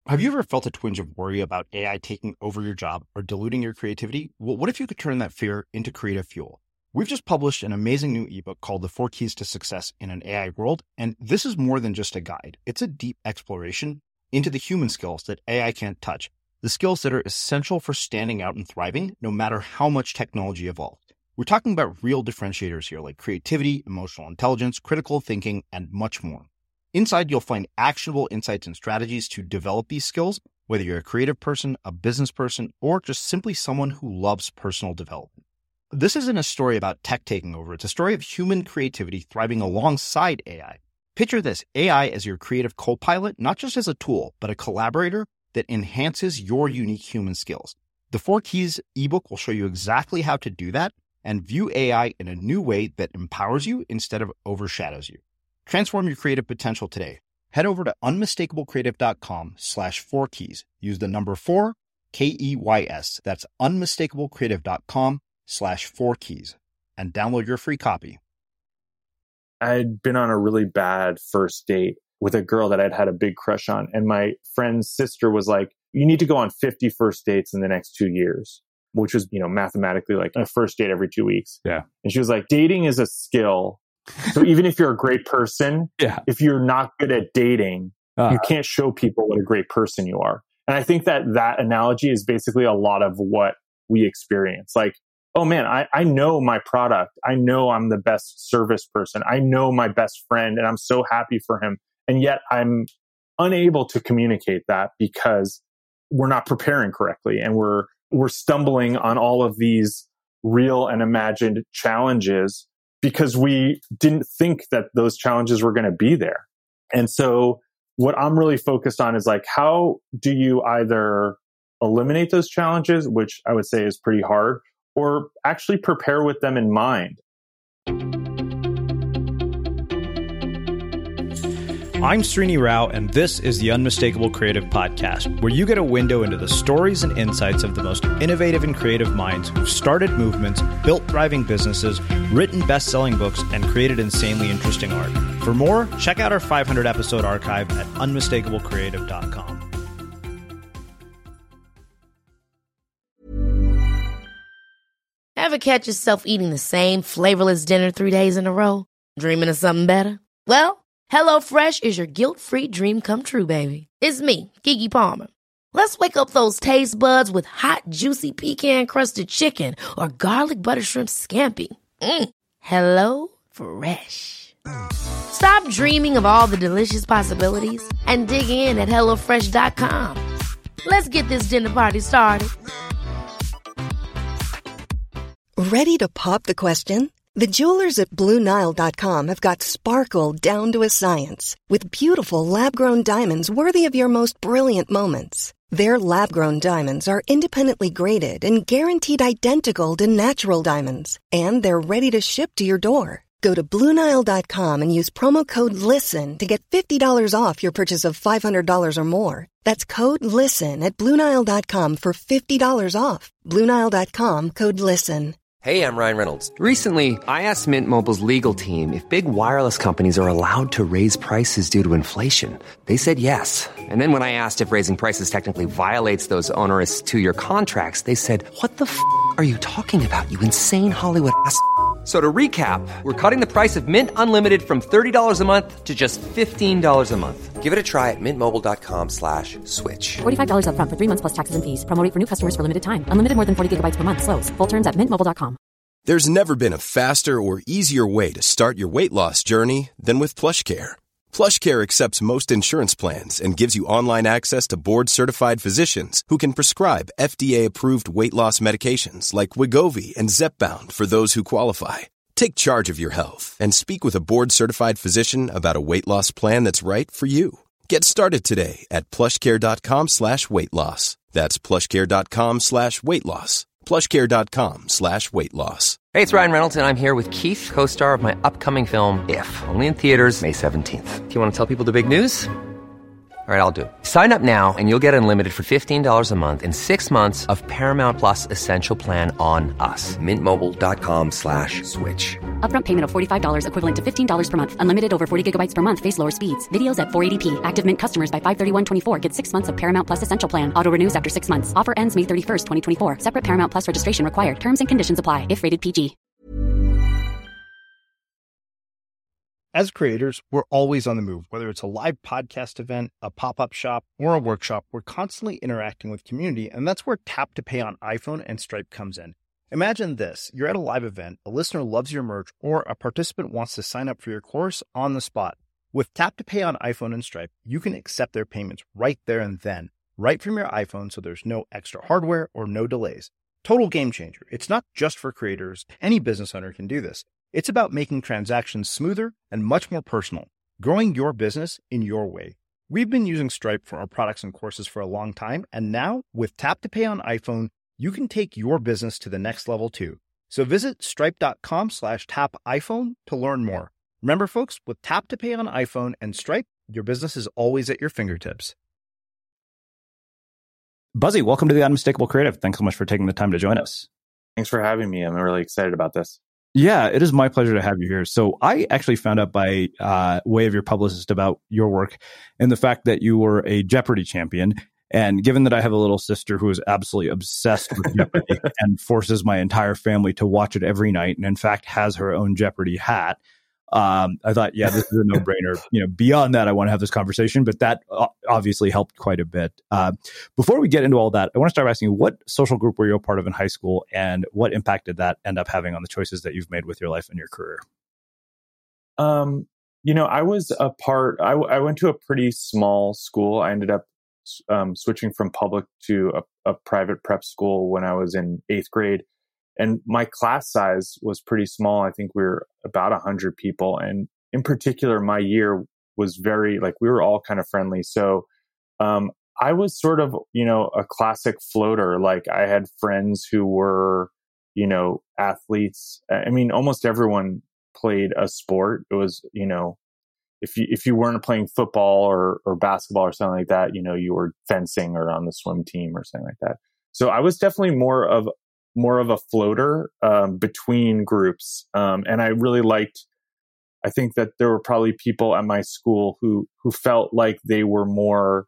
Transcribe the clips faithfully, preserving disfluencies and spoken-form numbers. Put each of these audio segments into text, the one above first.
Have you ever felt a twinge of worry about A I taking over your job or diluting your creativity? Well, what if you could turn that fear into creative fuel? We've just published an amazing new ebook called The Four Keys to Success in an A I World, and this is more than just a guide. It's a deep exploration into the human skills that A I can't touch, the skills that are essential for standing out and thriving, no matter how much technology evolves. We're talking about real differentiators here, like creativity, emotional intelligence, critical thinking, and much more. Inside, you'll find actionable insights and strategies to develop these skills, whether you're a creative person, a business person, or just simply someone who loves personal development. This isn't a story about tech taking over. It's a story of human creativity thriving alongside A I. Picture this, A I as your creative co-pilot, not just as a tool, but a collaborator that enhances your unique human skills. The Four Keys ebook will show you exactly how to do that and view A I in a new way that empowers you instead of overshadows you. Transform your creative potential today. Head over to unmistakablecreative.com slash four keys. Use the number four, K E Y S. That's unmistakablecreative.com slash four keys and download your free copy. I'd been on a really bad first date with a girl that I'd had a big crush on. And my friend's sister was like, you need to go on fifty first dates in the next two years, which was, you know, mathematically like a first date every two weeks. Yeah. And she was like, dating is a skill. So even if you're a great person, yeah. if you're not good at dating, uh, you can't show people what a great person you are. And I think that that analogy is basically a lot of what we experience. Like, oh man, I, I know my product. I know I'm the best service person. I know my best friend and I'm so happy for him. And yet I'm unable to communicate that because we're not preparing correctly. And we're, we're stumbling on all of these real and imagined challenges because we didn't think that those challenges were going to be there. And so what I'm really focused on is like, how do you either eliminate those challenges, which I would say is pretty hard, or actually prepare with them in mind? I'm Srini Rao, and this is the Unmistakable Creative Podcast, where you get a window into the stories and insights of the most innovative and creative minds who've started movements, built thriving businesses, written best-selling books, and created insanely interesting art. For more, check out our five hundred episode archive at unmistakable creative dot com. Ever catch yourself eating the same flavorless dinner three days in a row? Dreaming of something better? Well, HelloFresh is your guilt-free dream come true, baby. It's me, Keke Palmer. Let's wake up those taste buds with hot, juicy pecan-crusted chicken or garlic butter shrimp scampi. Mm. Hello Fresh. Stop dreaming of all the delicious possibilities and dig in at hello fresh dot com. Let's get this dinner party started. Ready to pop the question? The jewelers at Blue Nile dot com have got sparkle down to a science with beautiful lab-grown diamonds worthy of your most brilliant moments. Their lab-grown diamonds are independently graded and guaranteed identical to natural diamonds, and they're ready to ship to your door. Go to Blue Nile dot com and use promo code LISTEN to get fifty dollars off your purchase of five hundred dollars or more. That's code LISTEN at Blue Nile dot com for fifty dollars off. Blue Nile dot com, code LISTEN. Hey, I'm Ryan Reynolds. Recently, I asked Mint Mobile's legal team if big wireless companies are allowed to raise prices due to inflation. They said yes. And then when I asked if raising prices technically violates those onerous two-year contracts, they said, what the f*** are you talking about, you insane Hollywood ass f- So to recap, we're cutting the price of Mint Unlimited from thirty dollars a month to just fifteen dollars a month. Give it a try at mintmobile.com slash switch. forty-five dollars up front for three months plus taxes and fees. Promo rate for new customers for limited time. Unlimited more than forty gigabytes per month. Slows full terms at mint mobile dot com. There's never been a faster or easier way to start your weight loss journey than with PlushCare. PlushCare accepts most insurance plans and gives you online access to board-certified physicians who can prescribe F D A-approved weight loss medications like Wegovy and Zepbound for those who qualify. Take charge of your health and speak with a board-certified physician about a weight loss plan that's right for you. Get started today at plushcare.com slash weight loss. That's plushcare.com slash weight loss. plushcare.com slash weight loss. Hey, it's Ryan Reynolds, and I'm here with Keith, co-star of my upcoming film, If, only in theaters May seventeenth. Do you want to tell people the big news? All right, I'll do it. Sign up now and you'll get unlimited for fifteen dollars a month and six months of Paramount Plus Essential Plan on us. Mint Mobile dot com slash switch. Upfront payment of forty-five dollars equivalent to fifteen dollars per month. Unlimited over forty gigabytes per month. Face lower speeds. Videos at four eighty p. Active Mint customers by five thirty-one twenty-four get six months of Paramount Plus Essential Plan. Auto renews after six months. Offer ends May thirty-first, twenty twenty-four. Separate Paramount Plus registration required. Terms and conditions apply if rated P G. As creators, we're always on the move. Whether it's a live podcast event, a pop-up shop, or a workshop, we're constantly interacting with community, and that's where Tap to Pay on iPhone and Stripe comes in. Imagine this. You're at a live event, a listener loves your merch, or a participant wants to sign up for your course on the spot. With Tap to Pay on iPhone and Stripe, you can accept their payments right there and then, right from your iPhone, so there's no extra hardware or no delays. Total game changer. It's not just for creators. Any business owner can do this. It's about making transactions smoother and much more personal, growing your business in your way. We've been using Stripe for our products and courses for a long time, and now with Tap to Pay on iPhone, you can take your business to the next level too. So visit stripe.com slash tap iPhone to learn more. Remember, folks, with Tap to Pay on iPhone and Stripe, your business is always at your fingertips. Buzzy, welcome to the Unmistakable Creative. Thanks so much for taking the time to join us. Thanks for having me. I'm really excited about this. Yeah, it is my pleasure to have you here. So I actually found out by uh, way of your publicist about your work and the fact that you were a Jeopardy champion. And given that I have a little sister who is absolutely obsessed with Jeopardy and forces my entire family to watch it every night, and in fact has her own Jeopardy hat, um, I thought, yeah, this is a no-brainer. You know, beyond that, I want to have this conversation, but that obviously helped quite a bit. Uh, before we get into all that, I want to start asking you, what social group were you a part of in high school, and what impact did that end up having on the choices that you've made with your life and your career? Um, you know, I was a part, I, I went to a pretty small school. I ended up um, switching from public to a, a private prep school when I was in eighth grade. And my class size was pretty small. I think we were about one hundred people. And in particular, my year was very, like, we were all kind of friendly. So um, I was sort of, you know, a classic floater. Like, I had friends who were, you know, athletes. I mean, almost everyone played a sport. It was, you know, if you if you weren't playing football or, or basketball or something like that, you know, you were fencing or on the swim team or something like that. So I was definitely more of more of a floater um, between groups. Um, and I really liked, I think that there were probably people at my school who, who felt like they were more,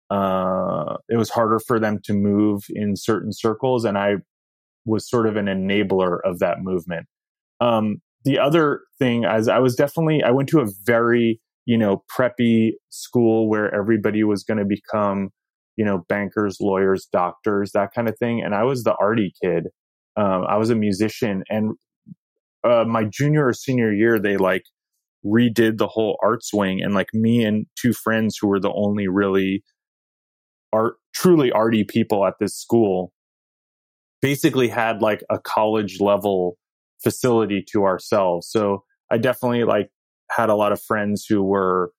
uh, it was harder for them to move in certain circles. And I was sort of an enabler of that movement. Um, the other thing, as I was definitely, I went to a very, you know, preppy school where everybody was going to become, you know, bankers, lawyers, doctors, that kind of thing. And I was the arty kid. Um, I was a musician. And uh, my junior or senior year, they like redid the whole arts wing. And like me and two friends who were the only really art, truly arty people at this school basically had like a college level facility to ourselves. So I definitely like had a lot of friends who were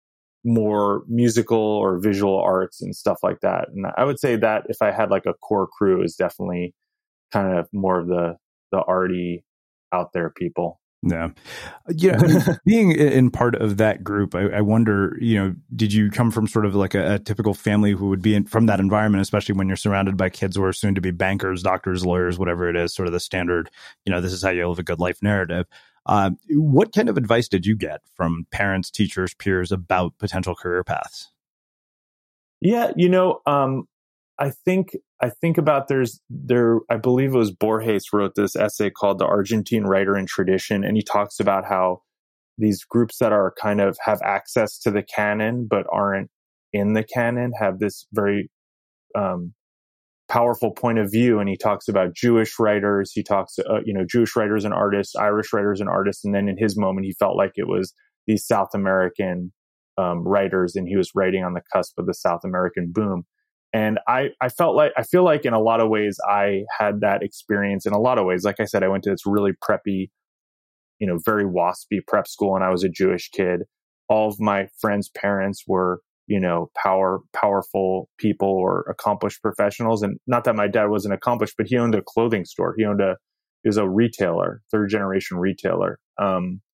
more musical or visual arts and stuff like that. And I would say that if I had like a core crew, is definitely kind of more of the the arty out there people. Yeah. Yeah. I mean, being in part of that group, I, I wonder, you know, did you come from sort of like a, a typical family who would be in, from that environment, especially when you're surrounded by kids who are soon to be bankers, doctors, lawyers, whatever it is, sort of the standard, you know, this is how you live a good life narrative. Uh, what kind of advice did you get from parents, teachers, peers about potential career paths? Yeah, you know, um, I think I think about there's there. I believe it was Borges wrote this essay called "The Argentine Writer and Tradition," and he talks about how these groups that are kind of have access to the canon but aren't in the canon have this very um, powerful point of view. And he talks about Jewish writers. He talks, uh, you know, Jewish writers and artists, Irish writers and artists. And then in his moment, he felt like it was these South American um, writers, and he was writing on the cusp of the South American boom. And I, I felt like, I feel like in a lot of ways, I had that experience in a lot of ways. Like I said, I went to this really preppy, you know, very waspy prep school, and I was a Jewish kid. All of my friends' parents were, you know, power, powerful people or accomplished professionals. And not that my dad wasn't accomplished, but he owned a clothing store. He owned a, he was a retailer, third generation retailer. Um,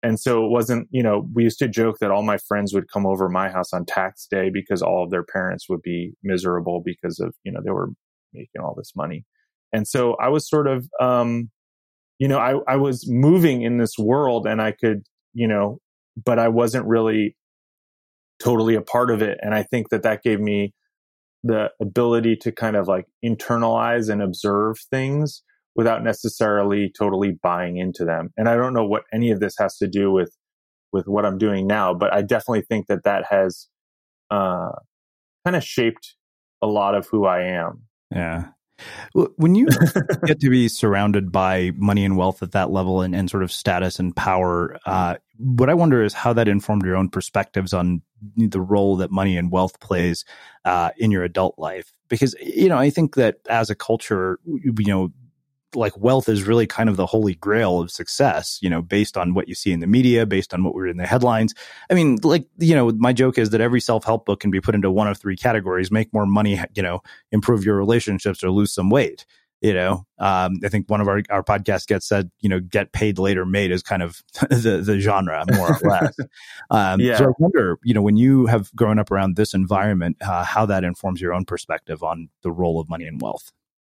and so it wasn't, you know, we used to joke that all my friends would come over my house on tax day because all of their parents would be miserable because of, you know, they were making all this money. And so I was sort of, um, you know, I, I was moving in this world and I could, you know, but I wasn't really totally a part of it. And I think that that gave me the ability to kind of like internalize and observe things without necessarily totally buying into them. And I don't know what any of this has to do with, with what I'm doing now, but I definitely think that that has uh, kind of shaped a lot of who I am. Yeah. When you get to be surrounded by money and wealth at that level and, and sort of status and power, uh, what I wonder is how that informed your own perspectives on the role that money and wealth plays uh, in your adult life. Because, you know, I think that as a culture, you know, like wealth is really kind of the holy grail of success, you know, based on what you see in the media, based on what we're in the headlines. I mean, like, you know, my joke is that every self-help book can be put into one of three categories: make more money, you know, improve your relationships, or lose some weight. You know, um, I think one of our, our podcasts gets said, you know, get paid later made is kind of the, the genre, more or less. um, yeah. So I wonder, you know, when you have grown up around this environment, uh, how that informs your own perspective on the role of money and wealth.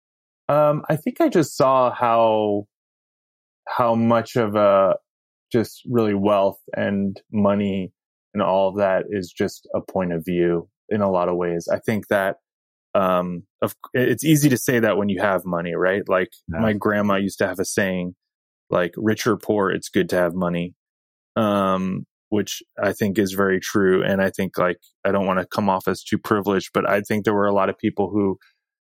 Um, I think I just saw how how much of a just really wealth and money and all of that is just a point of view in a lot of ways. I think that um, of, it's easy to say that when you have money, right? Like yeah. my grandma used to have a saying, like rich or poor, it's good to have money, um, which I think is very true. And I think like I don't want to come off as too privileged, but I think there were a lot of people who.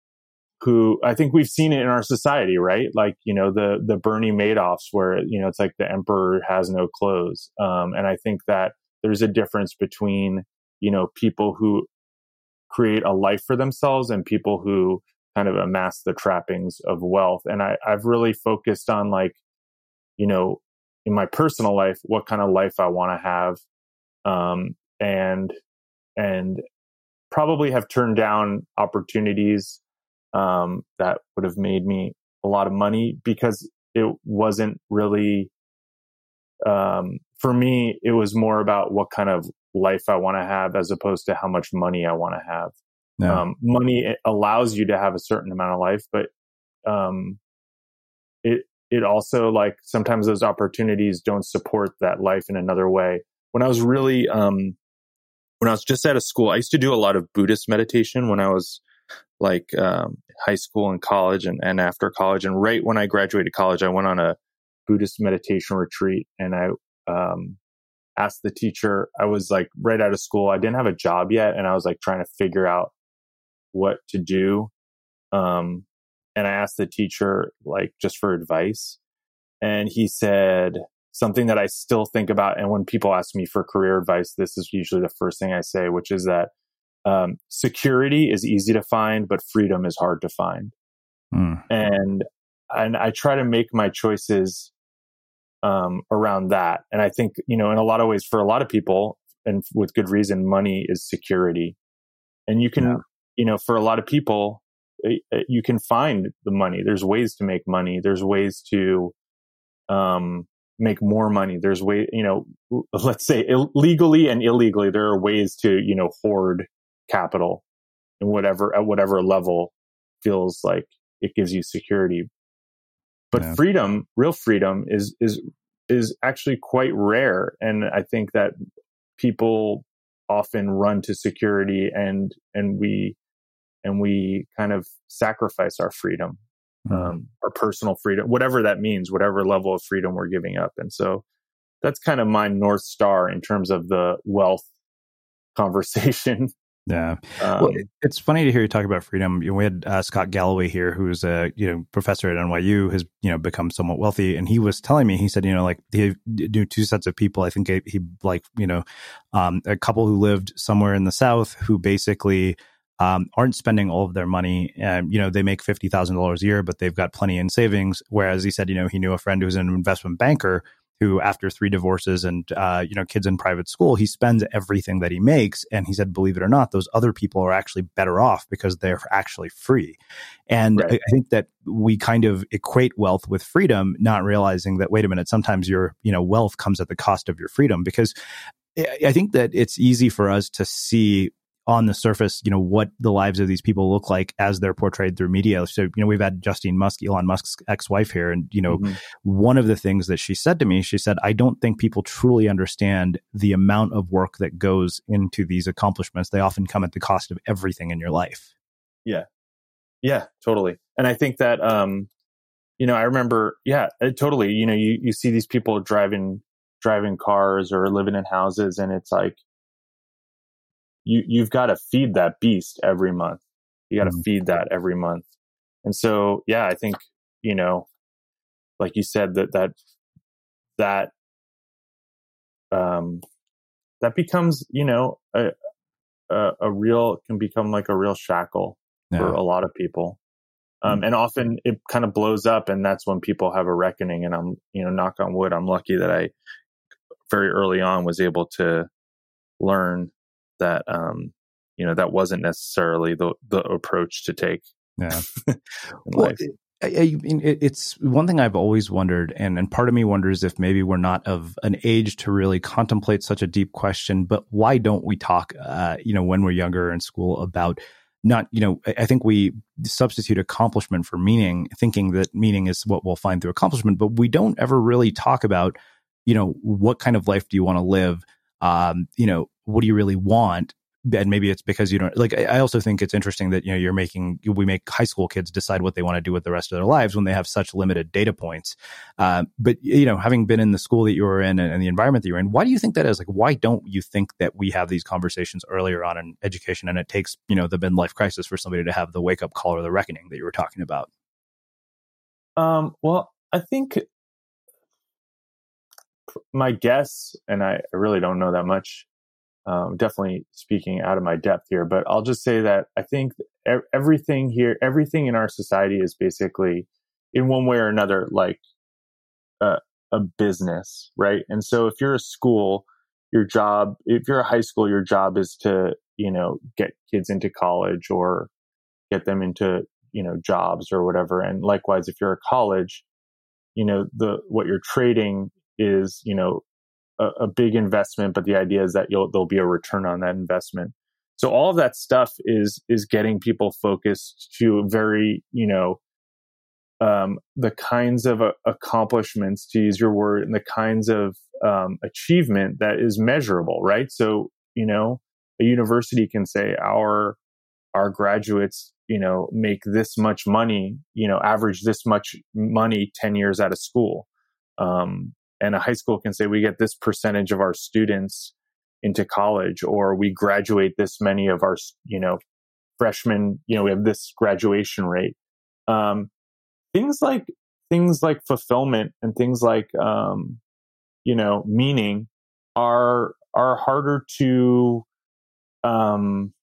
who I think we've seen it in our society, right? Like, you know, the, the Bernie Madoffs where, you know, it's like the emperor has no clothes. Um, and I think that there's a difference between, you know, people who create a life for themselves and people who kind of amass the trappings of wealth. And I, I've really focused on like, you know, in my personal life, what kind of life I want to have. Um, and, and probably have turned down opportunities Um, that would have made me a lot of money because it wasn't really, um, for me, it was more about what kind of life I want to have as opposed to how much money I want to have. No. Um, money it allows you to have a certain amount of life, but um, it it also like sometimes those opportunities don't support that life in another way. When I was really, um, when I was just out of school, I used to do a lot of Buddhist meditation when I was like um, high school and college and, and after college. And right when I graduated college, I went on a Buddhist meditation retreat and I um, asked the teacher, I was like right out of school. I didn't have a job yet. And I was like trying to figure out what to do. Um, and I asked the teacher like just for advice. And he said something that I still think about. And when people ask me for career advice, this is usually the first thing I say, which is that Um, security is easy to find, but freedom is hard to find. Mm. And, and I try to make my choices, um, around that. And I think, you know, in a lot of ways for a lot of people and with good reason, money is security. And you can, yeah. you know, for a lot of people, you can find the money. There's ways to make money. There's ways to, um, make more money. There's way, you know, let's say legally and illegally, there are ways to, you know, hoard capital and whatever at whatever level feels like it gives you security. But yeah. freedom, real freedom is is is actually quite rare. And I think that people often run to security and and we and we kind of sacrifice our freedom, mm. um, our personal freedom, whatever that means, whatever level of freedom we're giving up. And so that's kind of my North Star in terms of the wealth conversation. Yeah. Um, well, it's funny to hear you talk about freedom. You know, we had uh, Scott Galloway here, who's a you know professor at N Y U, has you know become somewhat wealthy, and he was telling me, he said, you know, like he knew two sets of people. I think he, he like you know, um, a couple who lived somewhere in the South who basically um, aren't spending all of their money. And you know, they make fifty thousand dollars a year, but they've got plenty in savings. Whereas he said, you know, he knew a friend who was an investment banker who, after three divorces and, uh, you know, kids in private school, he spends everything that he makes. And he said, believe it or not, those other people are actually better off because they're actually free. And right. I, I think that we kind of equate wealth with freedom, not realizing that, wait a minute, sometimes your, you know, wealth comes at the cost of your freedom. Because I think that it's easy for us to see on the surface, you know, what the lives of these people look like as they're portrayed through media. So, you know, we've had Justine Musk, Elon Musk's ex-wife here. And, you know, mm-hmm. one of the things that she said to me, she said, I don't think people truly understand the amount of work that goes into these accomplishments. They often come at the cost of everything in your life. Yeah. Yeah, totally. And I think that, um, you know, I remember, yeah, totally. You know, you, you see these people driving, driving cars or living in houses, and it's like, You, you've got to feed that beast every month. You got to mm-hmm. feed that every month. And so, yeah, I think, you know, like you said, that, that, that, um, that becomes, you know, a, a, a real, can become like a real shackle yeah. for a lot of people. Um, mm-hmm. And often it kind of blows up, and that's when people have a reckoning. And I'm, you know, knock on wood, I'm lucky that I very early on was able to learn that, um, you know, that wasn't necessarily the the approach to take. Yeah. in well, life. I, I mean, it, it's one thing I've always wondered, and, and part of me wonders if maybe we're not of an age to really contemplate such a deep question, but why don't we talk, uh, you know, when we're younger in school about not, you know, I think we substitute accomplishment for meaning, thinking that meaning is what we'll find through accomplishment, but we don't ever really talk about, you know, what kind of life do you want to live? Um, you know, what do you really want? And maybe it's because you don't like, I also think it's interesting that, you know, you're making, we make high school kids decide what they want to do with the rest of their lives when they have such limited data points. Uh, but, you know, having been in the school that you were in and, and the environment that you're in, why do you think that is? Like, why don't you think that we have these conversations earlier on in education, and it takes, you know, the midlife crisis for somebody to have the wake up call or the reckoning that you were talking about? Um, well, I think my guess, and I really don't know that much, Um, definitely speaking out of my depth here, but I'll just say that I think everything here, everything in our society is basically in one way or another, like a, a business, right? And so if you're a school, your job, if you're a high school, your job is to, you know, get kids into college or get them into, you know, jobs or whatever. And likewise, if you're a college, you know, the, what you're trading is, you know, a big investment, but the idea is that you'll, there'll be a return on that investment. So all of that stuff is, is getting people focused to very, you know, um, the kinds of uh, accomplishments, to use your word, and the kinds of um, achievement that is measurable, right? So, you know, a university can say our, our graduates, you know, make this much money, you know, average this much money ten years out of school. Um, And a high school can say we get this percentage of our students into college, or we graduate this many of our, you know, freshmen, you know, we have this graduation rate. Um, things like, things like fulfillment and things like, um, you know, meaning are, are harder to, um,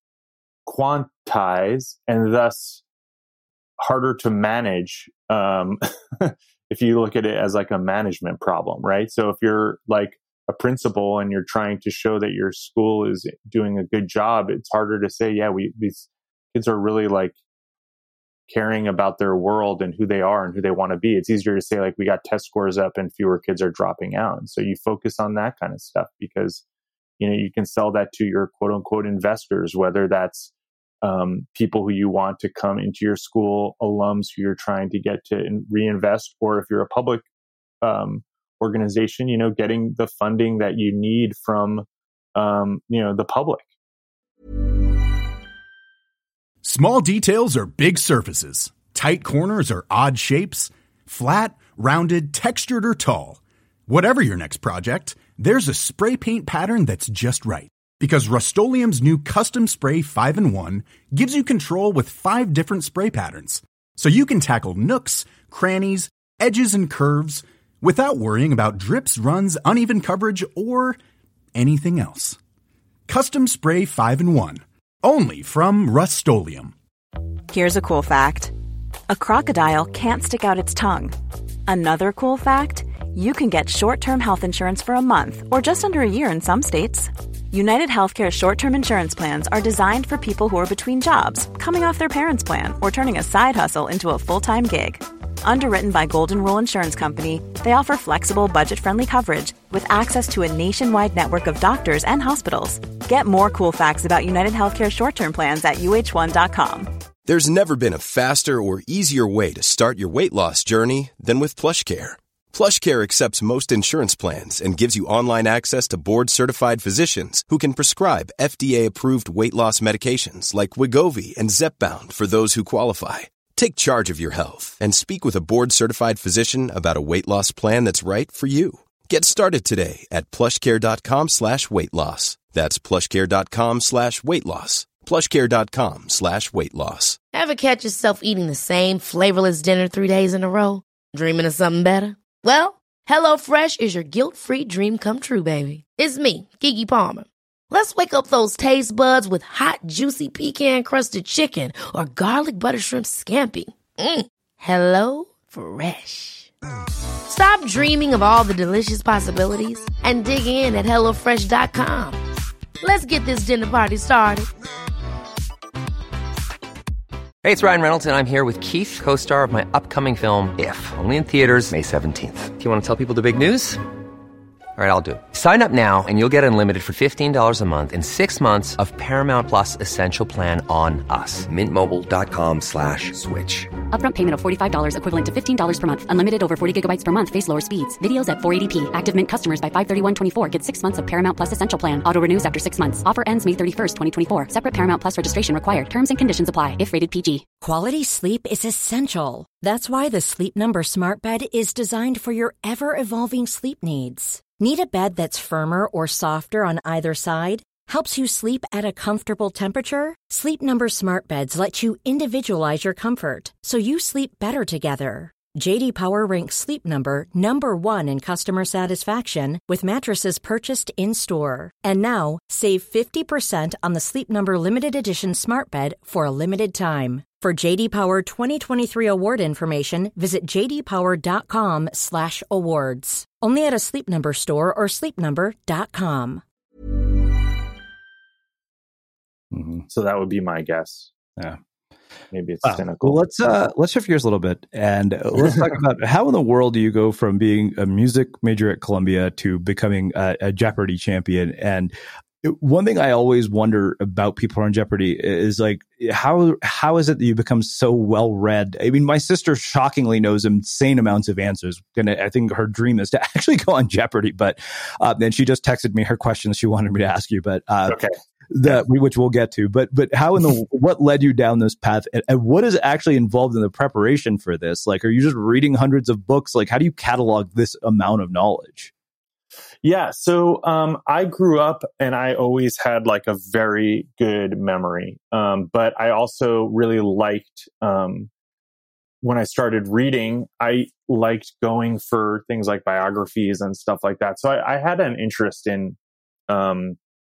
quantize, and thus harder to manage, um, if you look at it as like a management problem, right? So if you're like a principal and you're trying to show that your school is doing a good job, it's harder to say, yeah, we, these kids are really like caring about their world and who they are and who they want to be. It's easier to say like, we got test scores up and fewer kids are dropping out. And so you focus on that kind of stuff because, you know, you can sell that to your quote unquote investors, whether that's Um, people who you want to come into your school, alums who you're trying to get to reinvest, or if you're a public um, organization, you know, getting the funding that you need from, um, you know, the public. Small details are big surfaces. Tight corners are odd shapes. Flat, rounded, textured, or tall. Whatever your next project, there's a spray paint pattern that's just right. Because Rust-Oleum's new Custom Spray five in one gives you control with five different spray patterns. So you can tackle nooks, crannies, edges, and curves without worrying about drips, runs, uneven coverage, or anything else. Custom Spray five in one. Only from Rust-Oleum. Here's a cool fact. A crocodile can't stick out its tongue. Another cool fact, you can get short-term health insurance for a month or just under a year in some states. United Healthcare short-term insurance plans are designed for people who are between jobs, coming off their parents' plan, or turning a side hustle into a full-time gig. Underwritten by Golden Rule Insurance Company, they offer flexible, budget-friendly coverage with access to a nationwide network of doctors and hospitals. Get more cool facts about United Healthcare short-term plans at U H one dot com. There's never been a faster or easier way to start your weight loss journey than with PlushCare. PlushCare accepts most insurance plans and gives you online access to board-certified physicians who can prescribe F D A-approved weight loss medications like Wegovy and Zepbound for those who qualify. Take charge of your health and speak with a board-certified physician about a weight loss plan that's right for you. Get started today at plushcare.com slash weight loss. That's plushcare.com slash weight loss. plushcare.com slash weight loss. Ever catch yourself eating the same flavorless dinner three days in a row? Dreaming of something better? Well, HelloFresh is your guilt-free dream come true, baby. It's me, Keke Palmer. Let's wake up those taste buds with hot, juicy pecan-crusted chicken or garlic butter shrimp scampi. Mm. Hello Fresh. Stop dreaming of all the delicious possibilities and dig in at hello fresh dot com. Let's get this dinner party started. Hey, it's Ryan Reynolds, and I'm here with Keith, co-star of my upcoming film, If, only in theaters May seventeenth. Do you want to tell people the big news? All right, I'll do it. Sign up now and you'll get unlimited for fifteen dollars a month and six months of Paramount Plus Essential Plan on us. Mint Mobile dot com slash switch. Upfront payment of forty-five dollars equivalent to fifteen dollars per month. Unlimited over forty gigabytes per month. Face lower speeds. Videos at four eighty p. Active Mint customers by five thirty-one twenty-four get six months of Paramount Plus Essential Plan. Auto renews after six months. Offer ends May thirty-first, twenty twenty-four. Separate Paramount Plus registration required. Terms and conditions apply if rated P G. Quality sleep is essential. That's why the Sleep Number Smart Bed is designed for your ever-evolving sleep needs. Need a bed that's firmer or softer on either side? Helps you sleep at a comfortable temperature? Sleep Number Smart Beds let you individualize your comfort, so you sleep better together. J D Power ranks Sleep Number number one in customer satisfaction with mattresses purchased in-store. And now, save fifty percent on the Sleep Number Limited Edition Smart Bed for a limited time. For J D Power twenty twenty-three award information, visit j d power dot com slash awards. Only at a Sleep Number store or sleep number dot com. Mm-hmm. So that would be my guess. Yeah. Maybe it's wow. cynical. Well, let's uh, let's shift gears a little bit and let's talk about how in the world do you go from being a music major at Columbia to becoming a, a Jeopardy champion? And one thing I always wonder about people on Jeopardy is like, how how is it that you become so well read? I mean, my sister shockingly knows insane amounts of answers. And I think her dream is to actually go on Jeopardy. But uh, then she just texted me her questions she wanted me to ask you. But uh, okay. That which we'll get to, but but how in the what led you down this path, and, and what is actually involved in the preparation for this? Like, are you just reading hundreds of books? Like, how do you catalog this amount of knowledge? Yeah, so um, I grew up and I always had like a very good memory, um, but I also really liked um, when I started reading. I liked going for things like biographies and stuff like that. So I, I had an interest in Um,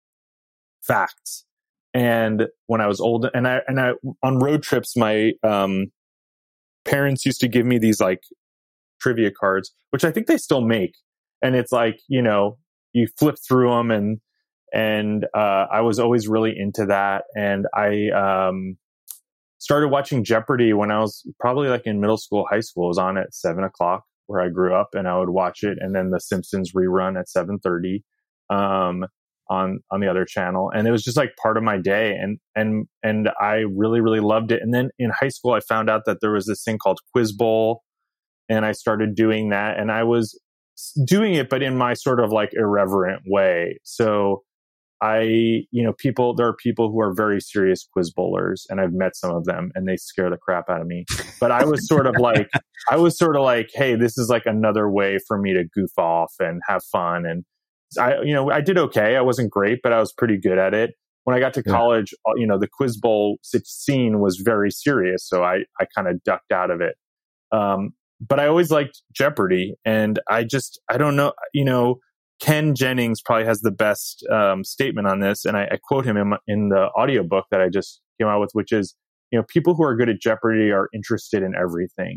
facts. And when I was old, and I, and I, on road trips, my, um, parents used to give me these like trivia cards, which I think they still make. And it's like, you know, you flip through them and, and, uh, I was always really into that. And I, um, started watching Jeopardy when I was probably like in middle school, high school. It was on at seven o'clock where I grew up, and I would watch it. And then the Simpsons rerun at seven thirty. Um, on, on the other channel. And it was just like part of my day. And, and, and I really, really loved it. And then in high school, I found out that there was this thing called Quiz Bowl, and I started doing that, and I was doing it, but in my sort of like irreverent way. So I, you know, people, there are people who are very serious quiz bowlers, and I've met some of them, and they scare the crap out of me. But I was sort of like, I was sort of like, hey, this is like another way for me to goof off and have fun. And I, you know, I did okay. I wasn't great, but I was pretty good at it. When I got to college, yeah. you know, the Quiz Bowl scene was very serious, so I, I kind of ducked out of it. Um, but I always liked Jeopardy, and I just, I don't know, you know, Ken Jennings probably has the best um, statement on this, and I, I quote him in, my, in the audiobook that I just came out with, which is, you know, people who are good at Jeopardy are interested in everything.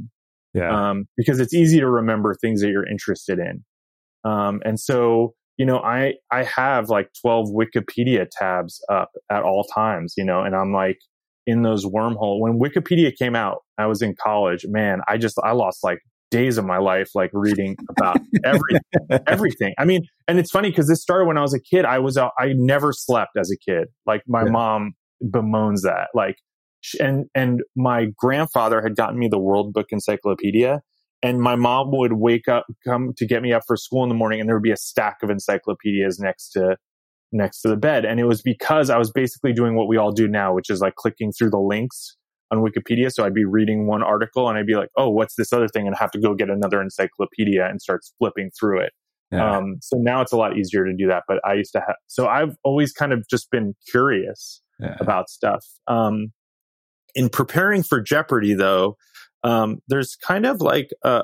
Yeah. Um, because it's easy to remember things that you're interested in. Um, and so, you know, I, I have like twelve Wikipedia tabs up at all times, you know, and I'm like in those wormhole. When Wikipedia came out, I was in college, man, I just, I lost like days of my life, like reading about everything, everything. I mean, and it's funny because this started when I was a kid. I was, uh, I never slept as a kid. Like my yeah. mom bemoans that, like, and, and my grandfather had gotten me the World Book Encyclopedia, and my mom would wake up, come to get me up for school in the morning, and there would be a stack of encyclopedias next to, next to the bed. And it was because I was basically doing what we all do now, which is like clicking through the links on Wikipedia. So I'd be reading one article and I'd be like, oh, what's this other thing? And I have to go get another encyclopedia and start flipping through it. Yeah. Um, so now it's a lot easier to do that. But I used to have, so I've always kind of just been curious yeah. about stuff. Um, in preparing for Jeopardy though, um, there's kind of like, a,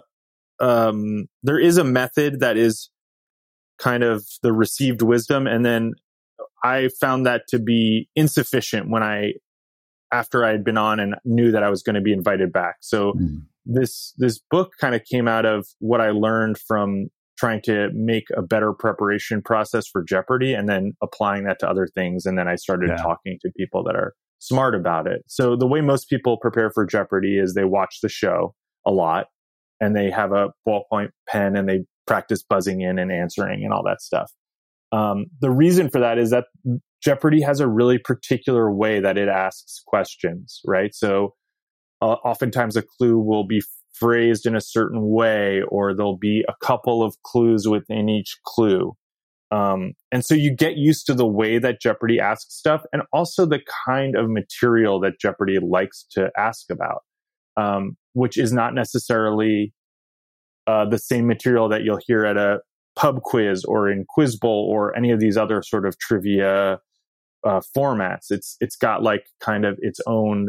um, there is a method that is kind of the received wisdom. And then I found that to be insufficient when I, after I had been on and knew that I was going to be invited back. So mm. this, this book kind of came out of what I learned from trying to make a better preparation process for Jeopardy and then applying that to other things. And then I started yeah. talking to people that are smart about it. So the way most people prepare for Jeopardy is they watch the show a lot and they have a ballpoint pen and they practice buzzing in and answering and all that stuff. Um, the reason for that is that Jeopardy has a really particular way that it asks questions, right? So uh, oftentimes a clue will be phrased in a certain way, or there'll be a couple of clues within each clue. Um, and so you get used to the way that Jeopardy asks stuff and also the kind of material that Jeopardy likes to ask about, um, which is not necessarily uh, the same material that you'll hear at a pub quiz or in Quiz Bowl or any of these other sort of trivia uh, formats. It's it's got like kind of its own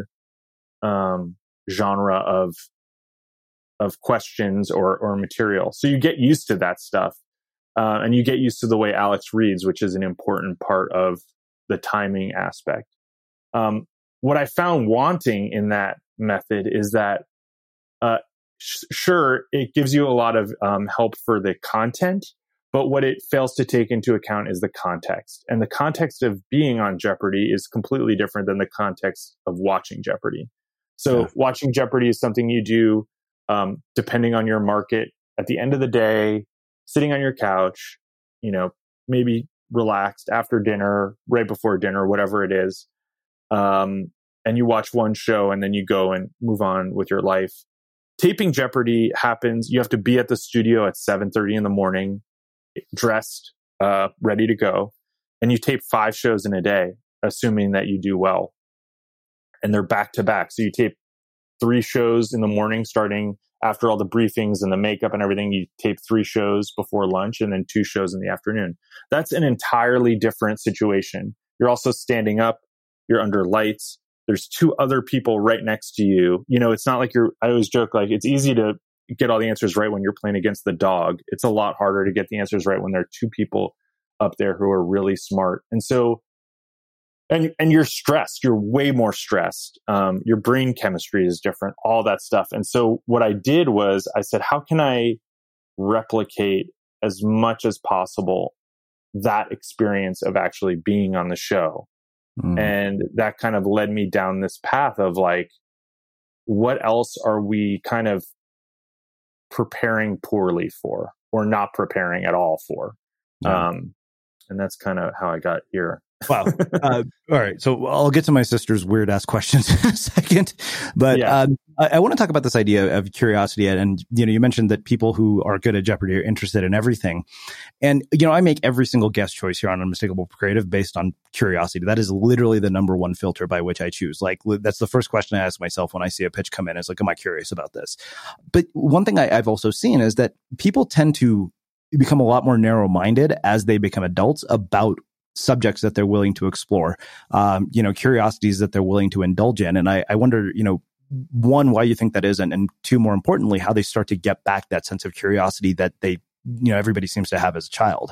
um, genre of of questions or or material. So you get used to that stuff, uh, and you get used to the way Alex reads, which is an important part of the timing aspect. Um, what I found wanting in that method is that, uh, sh- sure, it gives you a lot of um, help for the content, but what it fails to take into account is the context. And the context of being on Jeopardy is completely different than the context of watching Jeopardy. So yeah. watching Jeopardy is something you do um, depending on your market at the end of the day, sitting on your couch, you know, maybe relaxed after dinner, right before dinner, whatever it is. Um, and you watch one show and then you go and move on with your life. Taping Jeopardy happens. You have to be at the studio at seven thirty in the morning, dressed, uh, ready to go. And you tape five shows in a day, assuming that you do well. And they're back to back. So you tape three shows in the morning, starting after all the briefings and the makeup and everything. You tape three shows before lunch and then two shows in the afternoon. That's an entirely different situation. You're also standing up. You're under lights. There's two other people right next to you. You know, it's not like you're, I always joke, like, it's easy to get all the answers right when you're playing against the dog. It's a lot harder to get the answers right when there are two people up there who are really smart. And so, and, and you're stressed. You're way more stressed. Um, your brain chemistry is different, all that stuff. And so what I did was I said, how can I replicate as much as possible that experience of actually being on the show? Mm. And that kind of led me down this path of like, what else are we kind of preparing poorly for, or not preparing at all for? Yeah. Um, and that's kind of how I got here. Wow. Uh, all right. So I'll get to my sister's weird ass questions in a second, but yeah. um, I, I want to talk about this idea of curiosity. And, you know, you mentioned that people who are good at Jeopardy are interested in everything. And, you know, I make every single guest choice here on Unmistakable Creative based on curiosity. That is literally the number one filter by which I choose. Like, that's the first question I ask myself when I see a pitch come in is like, am I curious about this? But one thing I, I've also seen is that people tend to become a lot more narrow-minded as they become adults about subjects that they're willing to explore, um, you know, curiosities that they're willing to indulge in. And I, I wonder, you know, one, why you think that is, and, and two, more importantly, how they start to get back that sense of curiosity that they, you know, everybody seems to have as a child.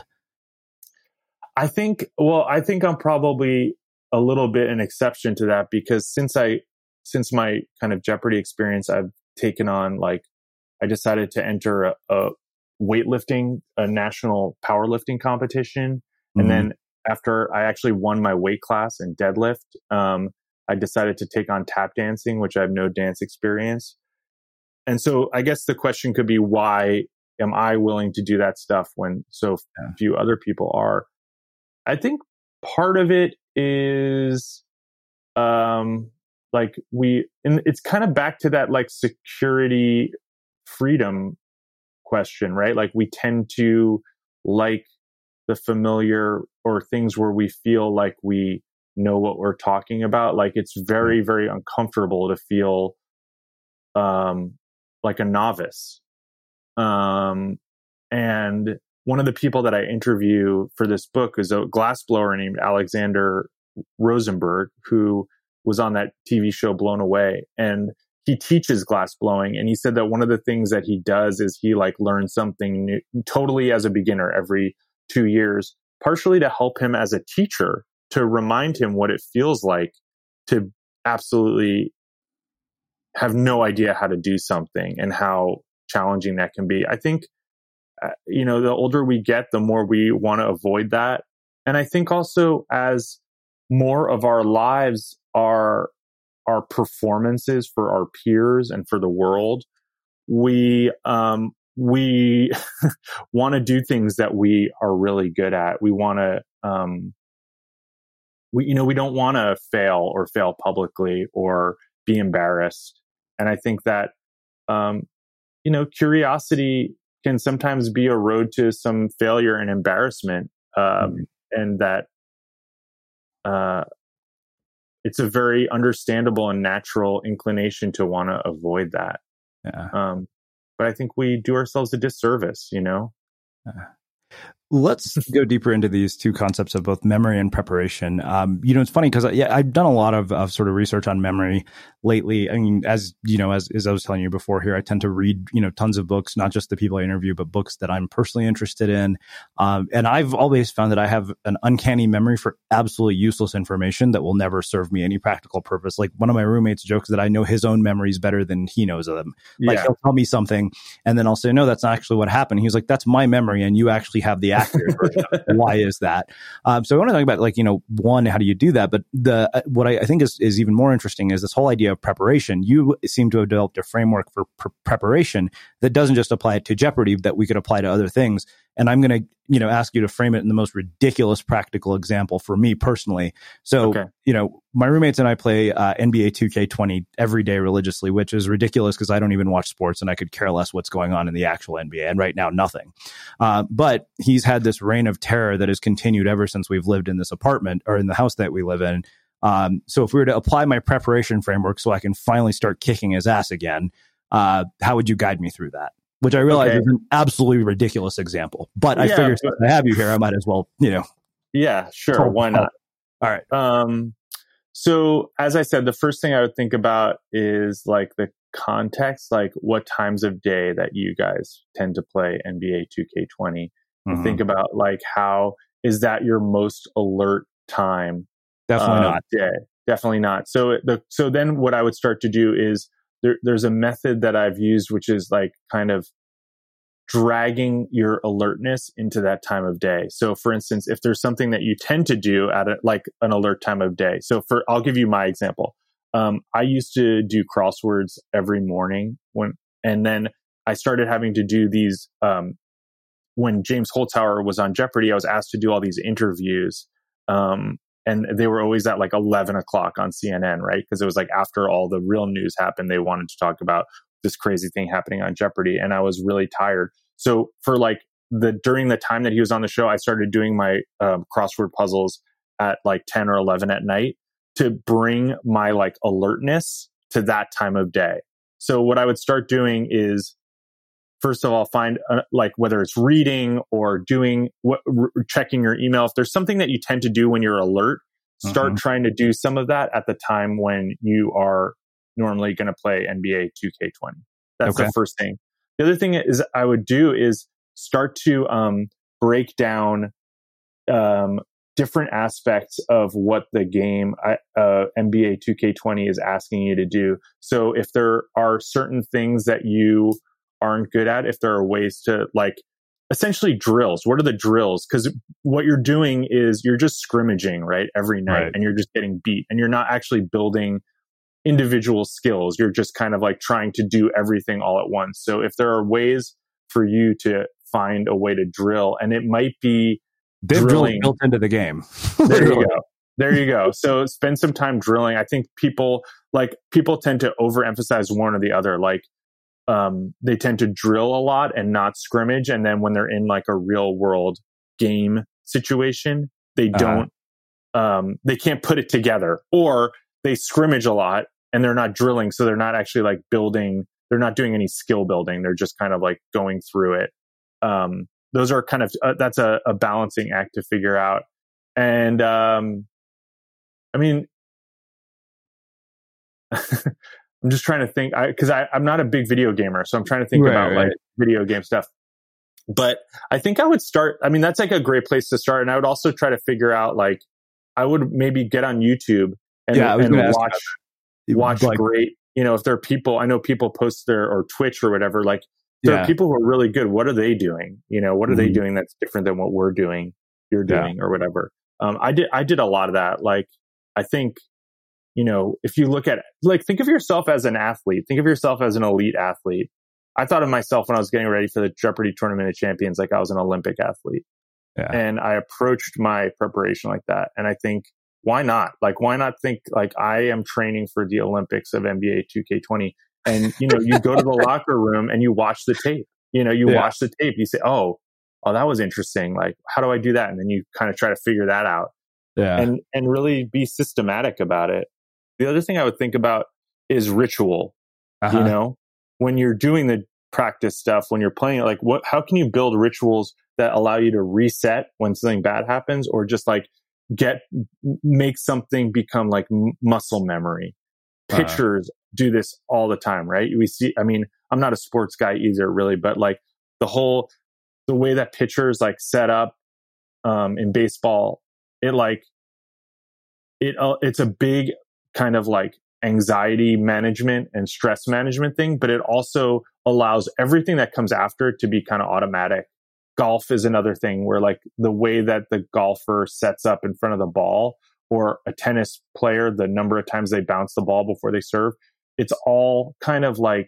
I think, well, I think I'm probably a little bit an exception to that, because since I, since my kind of Jeopardy experience, I've taken on like I decided to enter a, a weightlifting, a national powerlifting competition. Mm-hmm. And then after I actually won my weight class in deadlift, um, I decided to take on tap dancing, which I have no dance experience. And so I guess the question could be, why am I willing to do that stuff when so yeah. few other people are? I think part of it is, um, like we, and it's kind of back to that like security freedom question, right? Like we tend to like the familiar or things where we feel like we know what we're talking about. Like it's very, very uncomfortable to feel, um, like a novice. Um, and one of the people that I interview for this book is a glassblower named Alexander Rosenberg, who was on that T V show Blown Away. And he teaches glass blowing. And he said that one of the things that he does is he like learns something new, totally as a beginner every two years, partially to help him as a teacher, to remind him what it feels like to absolutely have no idea how to do something and how challenging that can be. I think, uh, you know, the older we get, the more we want to avoid that. And I think also as more of our lives are our performances for our peers and for the world, we um, we want to do things that we are really good at. We want to, um, we you know, we don't want to fail or fail publicly or be embarrassed. And I think that, um, you know, curiosity can sometimes be a road to some failure and embarrassment, um, mm-hmm. and that uh, it's a very understandable and natural inclination to want to avoid that. Yeah. Um, but I think we do ourselves a disservice, you know? Uh, let's go deeper into these two concepts of both memory and preparation. Um, you know, it's funny because yeah, I've done a lot of, of sort of research on memory lately. I mean, as you know, as, as I was telling you before here, I tend to read, you know, tons of books, not just the people I interview, but books that I'm personally interested in. Um, and I've always found that I have an uncanny memory for absolutely useless information that will never serve me any practical purpose. Like one of my roommates jokes that I know his own memories better than he knows of them. Like yeah. he'll tell me something and then I'll say, no, that's not actually what happened. He's like, that's my memory and you actually have the accurate version of it. Why is that? Um, so I want to talk about, like, you know, one, how do you do that? But the uh, what I, I think is, is even more interesting is this whole idea of preparation. You seem to have developed a framework for pr- preparation that doesn't just apply to Jeopardy, that we could apply to other things. And I'm going to, you know, ask you to frame it in the most ridiculous practical example for me personally. So, okay. you know, my roommates and I play uh, N B A two K twenty every day religiously, which is ridiculous because I don't even watch sports and I could care less what's going on in the actual N B A. And right now, nothing. Uh, but he's had this reign of terror that has continued ever since we've lived in this apartment or in the house that we live in. Um, so if we were to apply my preparation framework so I can finally start kicking his ass again, uh, how would you guide me through that? Which I realize okay. is an absolutely ridiculous example, but I yeah, figured since I have you here, I might as well, you know. Yeah, sure. Why not? All right. Um, so as I said, the first thing I would think about is like the context, like what times of day that you guys tend to play N B A two K twenty. Mm-hmm. Think about like, how is that your most alert time? Definitely uh, not. Day? Definitely not. So the, so then what I would start to do is, There, there's a method that I've used, which is like kind of dragging your alertness into that time of day. So for instance, if there's something that you tend to do at a, like an alert time of day. So for, I'll give you my example. Um, I used to do crosswords every morning when, and then I started having to do these, um, when James Holzhauer was on Jeopardy, I was asked to do all these interviews. Um, And they were always at like eleven o'clock on C N N, right? Because it was like after all the real news happened, they wanted to talk about this crazy thing happening on Jeopardy. And I was really tired. So for like the, during the time that he was on the show, I started doing my um, crossword puzzles at like ten or eleven at night to bring my like alertness to that time of day. So what I would start doing is, first of all, find uh, like whether it's reading or doing what, r- checking your email. If there's something that you tend to do when you're alert, start mm-hmm. trying to do some of that at the time when you are normally going to play N B A two K twenty. That's okay. The first thing. The other thing is I would do is start to um, break down um, different aspects of what the game uh, N B A two K twenty is asking you to do. So if there are certain things that you aren't good at, if there are ways to like essentially drills. What are the drills? Because what you're doing is you're just scrimmaging, right? Every night, right. And you're just getting beat, and you're not actually building individual skills. You're just kind of like trying to do everything all at once. So if there are ways for you to find a way to drill, and it might be They've drilling built into the game. There you go. There you go. So spend some time drilling. I think people like people tend to overemphasize one or the other. Like um, they tend to drill a lot and not scrimmage. And then when they're in like a real world game situation, they don't, uh-huh. um, they can't put it together, or they scrimmage a lot and they're not drilling. So they're not actually like building, they're not doing any skill building. They're just kind of like going through it. Um, those are kind of, uh, that's a, a balancing act to figure out. And, um, I mean, I'm just trying to think, I, cause I, I'm not a big video gamer, so I'm trying to think right, about right. like video game stuff. But I think I would start, I mean, that's like a great place to start. And I would also try to figure out, like, I would maybe get on YouTube and, yeah, and watch, watch like, great, you know, if there are people, I know people post their, or Twitch or whatever, like, there yeah. are people who are really good. What are they doing? You know, what are mm-hmm. they doing that's different than what we're doing, you're doing, yeah. or whatever. Um, I did, I did a lot of that. Like, I think, you know, if you look at, like, think of yourself as an athlete, think of yourself as an elite athlete. I thought of myself when I was getting ready for the Jeopardy Tournament of Champions, like I was an Olympic athlete. Yeah. And I approached my preparation like that. And I think, why not? Like, why not think like I am training for the Olympics of N B A two K twenty? And, you know, you go to the locker room and you watch the tape, you know, you yeah. watch the tape, you say, oh, oh, that was interesting. Like, how do I do that? And then you kind of try to figure that out. Yeah. And, and really be systematic about it. The other thing I would think about is ritual. Uh-huh. You know, when you're doing the practice stuff, when you're playing it, like what, how can you build rituals that allow you to reset when something bad happens, or just like get, make something become like m- muscle memory. Uh-huh. Pitchers do this all the time, right? We see, I mean, I'm not a sports guy either really, but like the whole, the way that pitchers like set up, um, in baseball, it like, it, uh, it's a big kind of like anxiety management and stress management thing, but it also allows everything that comes after it to be kind of automatic. Golf is another thing where like the way that the golfer sets up in front of the ball, or a tennis player, the number of times they bounce the ball before they serve, it's all kind of like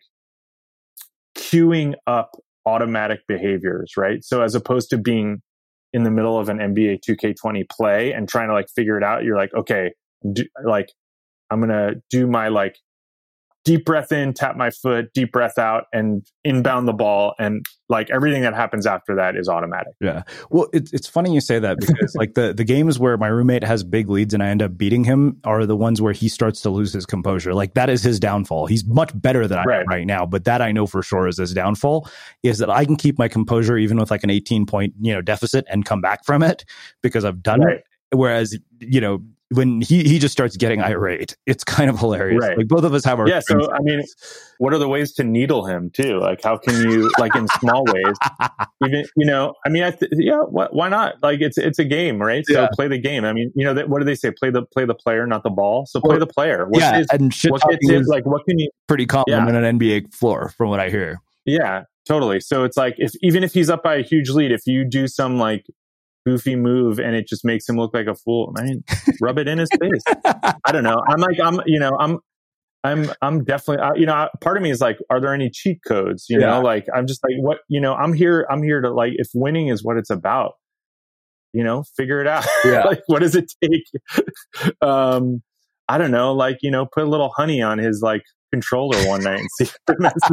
queuing up automatic behaviors, right? So as opposed to being in the middle of an N B A two K twenty play and trying to like figure it out, you're like, okay, do, like I'm going to do my like deep breath in, tap my foot, deep breath out, and inbound the ball. And like everything that happens after that is automatic. Yeah. Well, it's it's funny you say that, because like the, the games where my roommate has big leads and I end up beating him are the ones where he starts to lose his composure. Like that is his downfall. He's much better than I right. am right now, but that I know for sure is his downfall, is that I can keep my composure even with like an eighteen point, you know, deficit and come back from it because I've done right. it. Whereas, you know, when he, he just starts getting irate, it's kind of hilarious. Right. Like both of us have our yeah. So I mean, what are the ways to needle him too? Like how can you, like in small ways, even you know? I mean, I th- yeah. Wh- why not? Like it's it's a game, right? So yeah. play the game. I mean, you know, that, what do they say? Play the play the player, not the ball. So play or, the player. What yeah, is, and shit what gets it, like what can you? Pretty common yeah. on an N B A floor, from what I hear. Yeah, totally. So it's like if even if he's up by a huge lead, if you do some like goofy move and it just makes him look like a fool, I mean, rub it in his face. I don't know. I'm like, I'm, you know, I'm, I'm, I'm definitely, uh, you know, part of me is like, are there any cheat codes? You yeah. know, like, I'm just like, what, you know, I'm here, I'm here to like, if winning is what it's about, you know, figure it out. Yeah. Like, what does it take? um, I don't know, like, you know, put a little honey on his like controller one night and see if it messes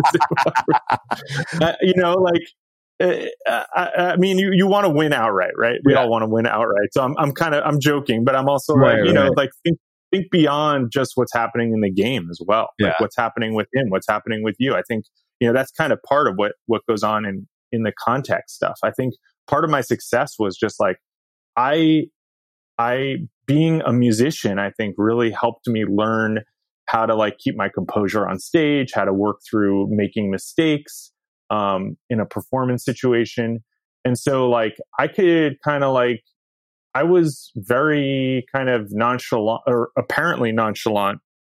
it uh, you know, like, Uh, I, I mean, you, you want to win outright, right? We yeah. all want to win outright. So I'm I'm kind of I'm joking, but I'm also right, like, you right. know, like think think beyond just what's happening in the game as well. Like yeah. what's happening with him, what's happening with you. I think, you know, that's kind of part of what what goes on in in the context stuff. I think part of my success was just like I I being a musician, I think really helped me learn how to like keep my composure on stage, how to work through making mistakes um, in a performance situation. And so like, I could kind of like, I was very kind of nonchalant or apparently nonchalant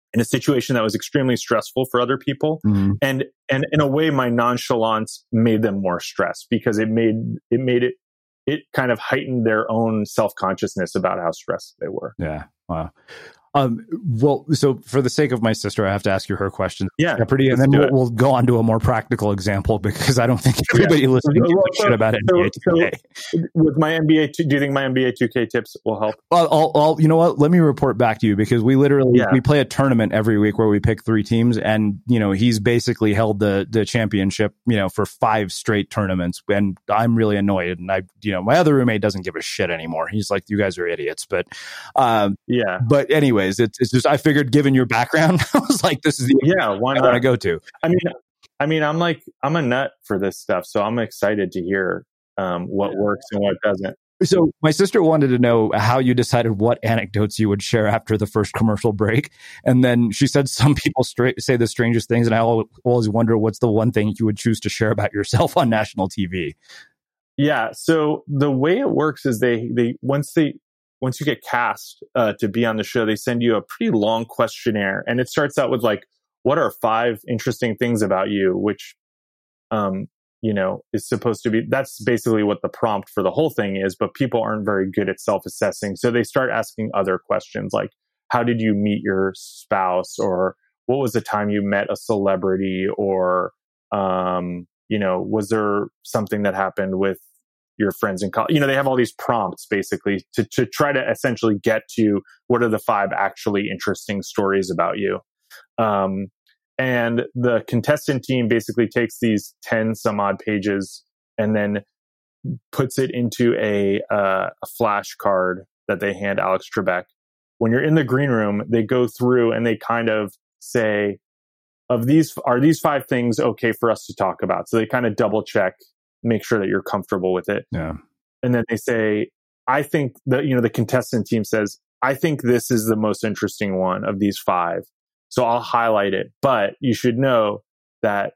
in a situation that was extremely stressful for other people. Mm-hmm. And, and in a way, my nonchalance made them more stressed because it made, it made it, it kind of heightened their own self-consciousness about how stressed they were. Yeah. Wow. Um, well, so for the sake of my sister, I have to ask you her question. Yeah. Jeopardy, and then we'll, we'll go on to a more practical example because I don't think everybody yeah. listening gives a shit about N B A two K. So with my N B A, do you think my N B A two K tips will help? Well, I'll, I'll, you know what? Let me report back to you because we literally, yeah. we play a tournament every week where we pick three teams and, you know, he's basically held the, the championship, you know, for five straight tournaments. And I'm really annoyed. And I, you know, my other roommate doesn't give a shit anymore. He's like, you guys are idiots. But, um, yeah. But anyways, it's, it's just, I figured given your background, I was like, this is the yeah, why not? I want to go to. I mean, I mean, I'm like, I'm a nut for this stuff. So I'm excited to hear um, what works and what doesn't. So my sister wanted to know how you decided what anecdotes you would share after the first commercial break. And then she said some people straight say the strangest things. And I always wonder what's the one thing you would choose to share about yourself on national T V. Yeah. So the way it works is they, they, once they, once you get cast uh, to be on the show, they send you a pretty long questionnaire. And it starts out with like, what are five interesting things about you? Which, um, you know, is supposed to be, that's basically what the prompt for the whole thing is, but people aren't very good at self-assessing. So they start asking other questions like, how did you meet your spouse? Or what was the time you met a celebrity? Or, um, you know, was there something that happened with your friends in college? You know, they have all these prompts basically to, to try to essentially get to what are the five actually interesting stories about you. Um, and the contestant team basically takes these ten some odd pages and then puts it into a, uh, a flashcard that they hand Alex Trebek. When you're in the green room, they go through and they kind of say, of these, are these five things okay for us to talk about? So they kind of double check, make sure that you're comfortable with it. Yeah. And then they say, I think that, you know, the contestant team says, I think this is the most interesting one of these five. So I'll highlight it, but you should know that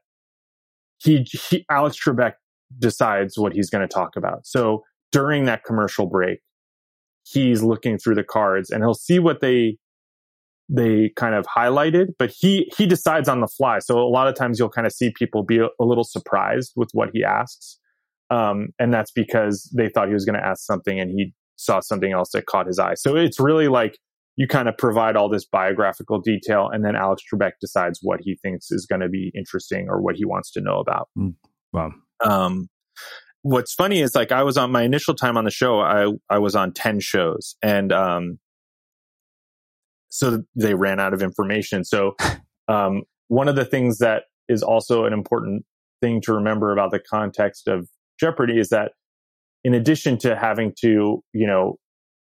he, he Alex Trebek decides what he's going to talk about. So during that commercial break, he's looking through the cards and he'll see what they, they kind of highlighted, but he, he decides on the fly. So a lot of times you'll kind of see people be a, a little surprised with what he asks. Um, and that's because they thought he was going to ask something and he saw something else that caught his eye. So it's really like you kind of provide all this biographical detail and then Alex Trebek decides what he thinks is going to be interesting or what he wants to know about. Mm, wow. Um, what's funny is like I was on my initial time on the show, I, I was on ten shows and, um, so they ran out of information. So um, one of the things that is also an important thing to remember about the context of Jeopardy is that in addition to having to, you know,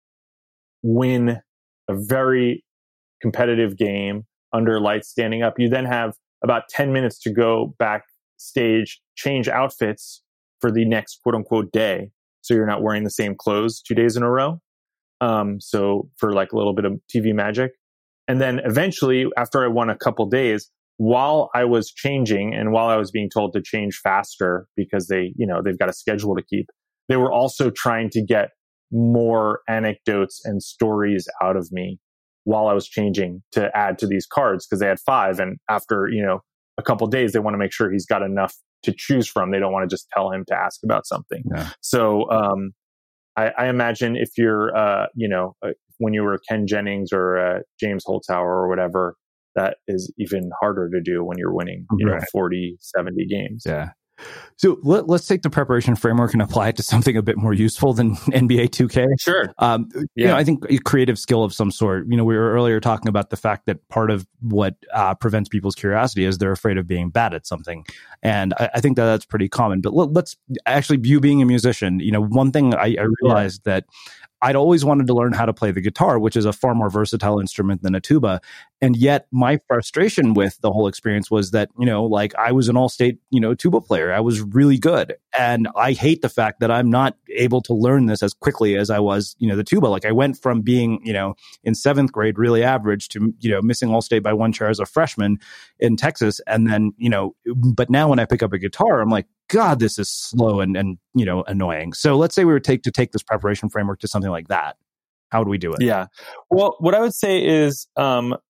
win a very competitive game under lights standing up, you then have about ten minutes to go backstage, change outfits for the next quote unquote day. So you're not wearing the same clothes two days in a row. Um, so for like a little bit of T V magic. And then eventually, after I won a couple days, while I was changing and while I was being told to change faster because they, you know, they've got a schedule to keep, they were also trying to get more anecdotes and stories out of me while I was changing to add to these cards because they had five. And after, you know, a couple days, they want to make sure he's got enough to choose from. They don't want to just tell him to ask about something. Yeah. So um, I, I imagine if you're, uh, you know, uh, when you were Ken Jennings or uh, James Holzhauer or whatever, that is even harder to do when you're winning, you right. know, forty, seventy games. Yeah. So let, let's take the preparation framework and apply it to something a bit more useful than N B A two K. Sure. Um, yeah. You know, I think a creative skill of some sort. You know, we were earlier talking about the fact that part of what uh, prevents people's curiosity is they're afraid of being bad at something. And I, I think that that's pretty common. But let, let's actually, you being a musician, you know, one thing I, I realized yeah. that I'd always wanted to learn how to play the guitar, which is a far more versatile instrument than a tuba. And yet my frustration with the whole experience was that, you know, like I was an all-state, you know, tuba player. I was really good. And I hate the fact that I'm not able to learn this as quickly as I was, you know, the tuba. Like I went from being, you know, in seventh grade, really average to, you know, missing all-state by one chair as a freshman in Texas. And then, you know, but now when I pick up a guitar, I'm like, God, this is slow and, and, you know, annoying. So let's say we were take to take this preparation framework to something like that. How would we do it? Yeah. Well, what I would say is, um,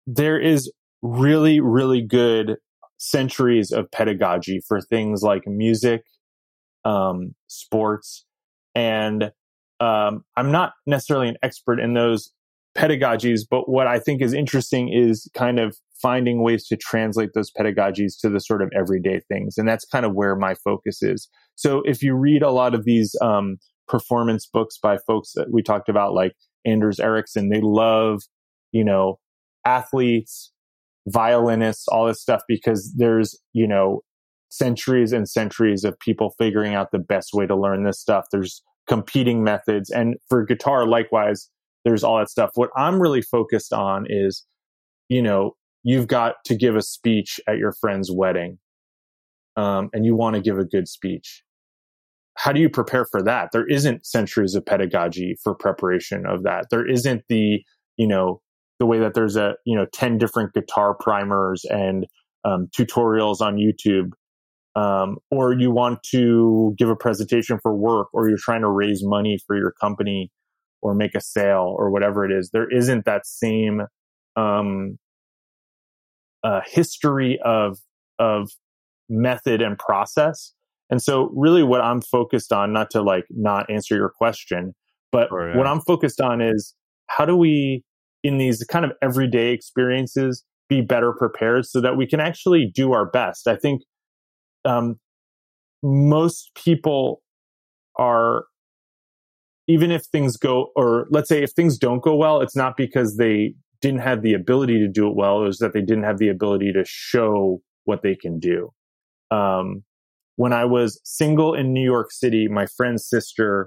there is really, really good centuries of pedagogy for things like music, um, sports, and um, I'm not necessarily an expert in those pedagogies, but what I think is interesting is kind of finding ways to translate those pedagogies to the sort of everyday things. And that's kind of where my focus is. So if you read a lot of these um, performance books by folks that we talked about, like Anders Ericsson, they love, you know, athletes, violinists, all this stuff, because there's, you know, centuries and centuries of people figuring out the best way to learn this stuff. There's competing methods. And for guitar, likewise, there's all that stuff. What I'm really focused on is, you know, you've got to give a speech at your friend's wedding, um, and you want to give a good speech. How do you prepare for that? There isn't centuries of pedagogy for preparation of that. There isn't the, you know, the way that there's a, you know, ten different guitar primers and um, tutorials on YouTube. Um, or you want to give a presentation for work, or you're trying to raise money for your company or make a sale or whatever it is. There isn't that same um, uh, history of of method and process. And so really what I'm focused on, not to like not answer your question, but oh, yeah. what I'm focused on is how do we, in these kind of everyday experiences, be better prepared so that we can actually do our best. I think um, most people are, even if things go, or let's say if things don't go well, it's not because they didn't have the ability to do it well, it was that they didn't have the ability to show what they can do. Um, when I was single in New York City, my friend's sister,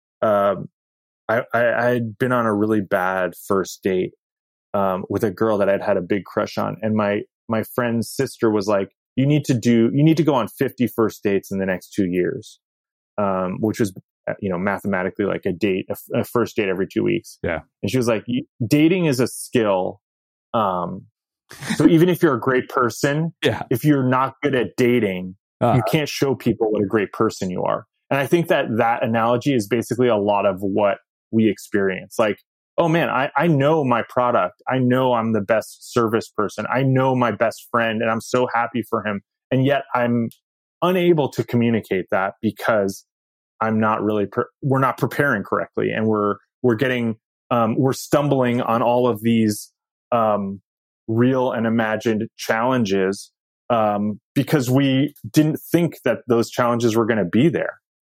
um, I, I, I had been on a really bad first date um, with a girl that I'd had a big crush on. And my, my friend's sister was like, you need to do, you need to go on fifty first dates in the next two years, um, which was, you know, mathematically like a date, a, a first date every two weeks. Yeah. And she was like, dating is a skill. Um, so even if you're a great person, yeah. if you're not good at dating, uh, you can't show people what a great person you are. And I think that that analogy is basically a lot of what we experience. Like, oh man, I, I know my product. I know I'm the best service person. I know my best friend, and I'm so happy for him. And yet I'm unable to communicate that because I'm not really, pre- we're not preparing correctly. And we're, we're getting, um, we're stumbling on all of these, um, real and imagined challenges, um, because we didn't think that those challenges were going to be there.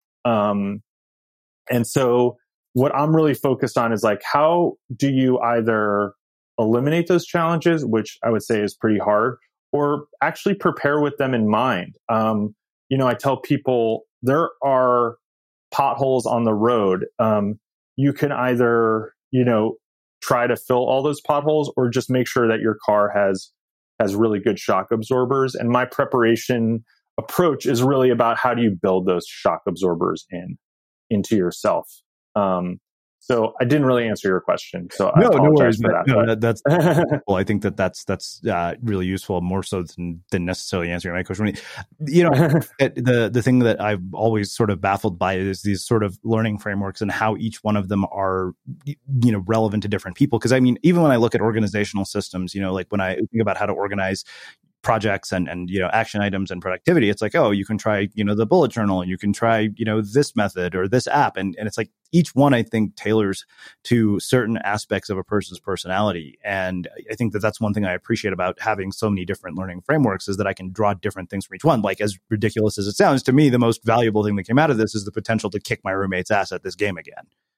Um, and so what I'm really focused on is like, how do you either eliminate those challenges, which I would say is pretty hard, or actually prepare with them in mind? Um, you know, I tell people there are potholes on the road. Um, you can either, you know, try to fill all those potholes or just make sure that your car has, has really good shock absorbers. And my preparation approach is really about how do you build those shock absorbers in, into yourself. Um, so I didn't really answer your question. So I no, apologize no worries, for that. No, that that's well, I think that that's that's uh, really useful, more so than, than necessarily answering my question. You know, the the thing that I've always sort of baffled by is these sort of learning frameworks and how each one of them are, you know, relevant to different people. Because I mean, even when I look at organizational systems, you know, like when I think about how to organize projects and, and, you know, action items and productivity, it's like, oh, you can try, you know, the bullet journal, and you can try, you know, this method or this app. And, and it's like each one, I think, tailors to certain aspects of a person's personality. And I think that that's one thing I appreciate about having so many different learning frameworks, is that I can draw different things from each one. Like, as ridiculous as it sounds, to me, the most valuable thing that came out of this is the potential to kick my roommate's ass at this game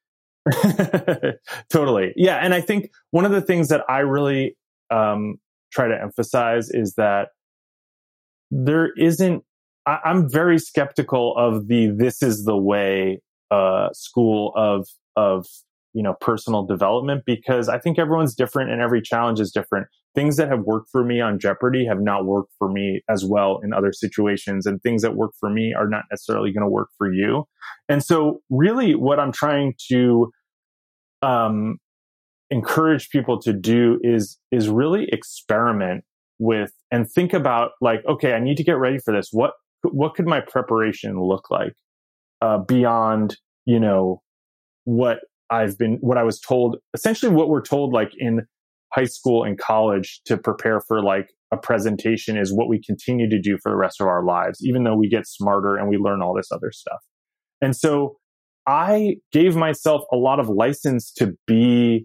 again. Totally. Yeah. And I think one of the things that I really, um, try to emphasize is that there isn't, I, I'm very skeptical of the, this is the way, uh, school of, of, you know, personal development, because I think everyone's different and every challenge is different. Things that have worked for me on Jeopardy have not worked for me as well in other situations, and things that work for me are not necessarily going to work for you. And so really what I'm trying to, um, encourage people to do is, is really experiment with and think about, like, okay, I need to get ready for this. What, what could my preparation look like, uh, beyond, you know, what I've been, what I was told, essentially what we're told, like in high school and college to prepare for like a presentation is what we continue to do for the rest of our lives, even though we get smarter and we learn all this other stuff. And so I gave myself a lot of license to be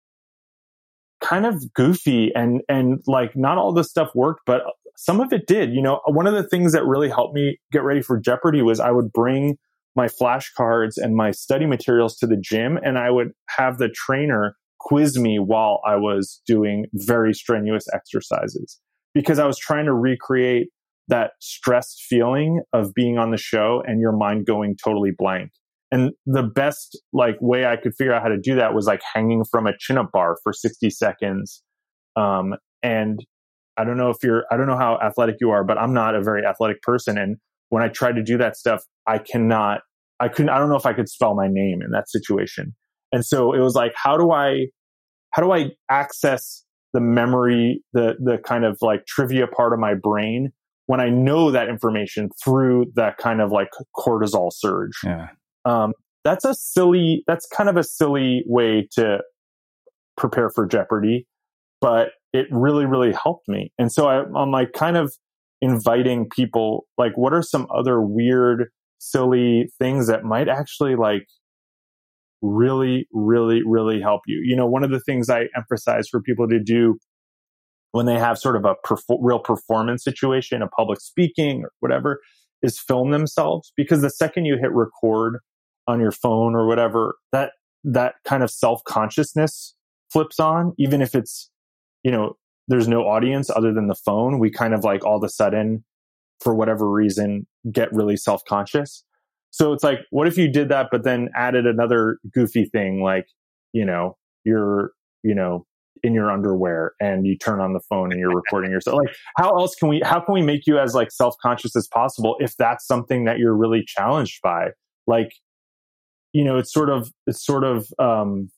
kind of goofy and, and like not all this stuff worked, but some of it did. You know, one of the things that really helped me get ready for Jeopardy was I would bring my flashcards and my study materials to the gym, and I would have the trainer quiz me while I was doing very strenuous exercises, because I was trying to recreate that stressed feeling of being on the show and your mind going totally blank. And the best like way I could figure out how to do that was like hanging from a chin-up bar for sixty seconds. Um, and I don't know if you're, I don't know how athletic you are, but I'm not a very athletic person. And when I tried to do that stuff, I cannot, I couldn't, I don't know if I could spell my name in that situation. And so it was like, how do I, how do I access the memory, the, the kind of like trivia part of my brain when I know that information through that kind of like cortisol surge? Yeah. Um, that's a silly, that's kind of a silly way to prepare for Jeopardy, but it really, really helped me. And so I, I'm like kind of inviting people, like, what are some other weird, silly things that might actually like really, really, really help you? You know, one of the things I emphasize for people to do when they have sort of a perfor- real performance situation, a public speaking or whatever, is film themselves, because the second you hit record on your phone or whatever, that that kind of self-consciousness flips on, even if it's, you know, there's no audience other than the phone. We kind of like all of a sudden, for whatever reason, get really self-conscious. So it's like, what if you did that, but then added another goofy thing, like, you know, you're, you know, in your underwear and you turn on the phone and you're recording yourself. Like, how else can we, how can we make you as like self-conscious as possible if that's something that you're really challenged by? Like, you know, it's sort of, it's sort of, um,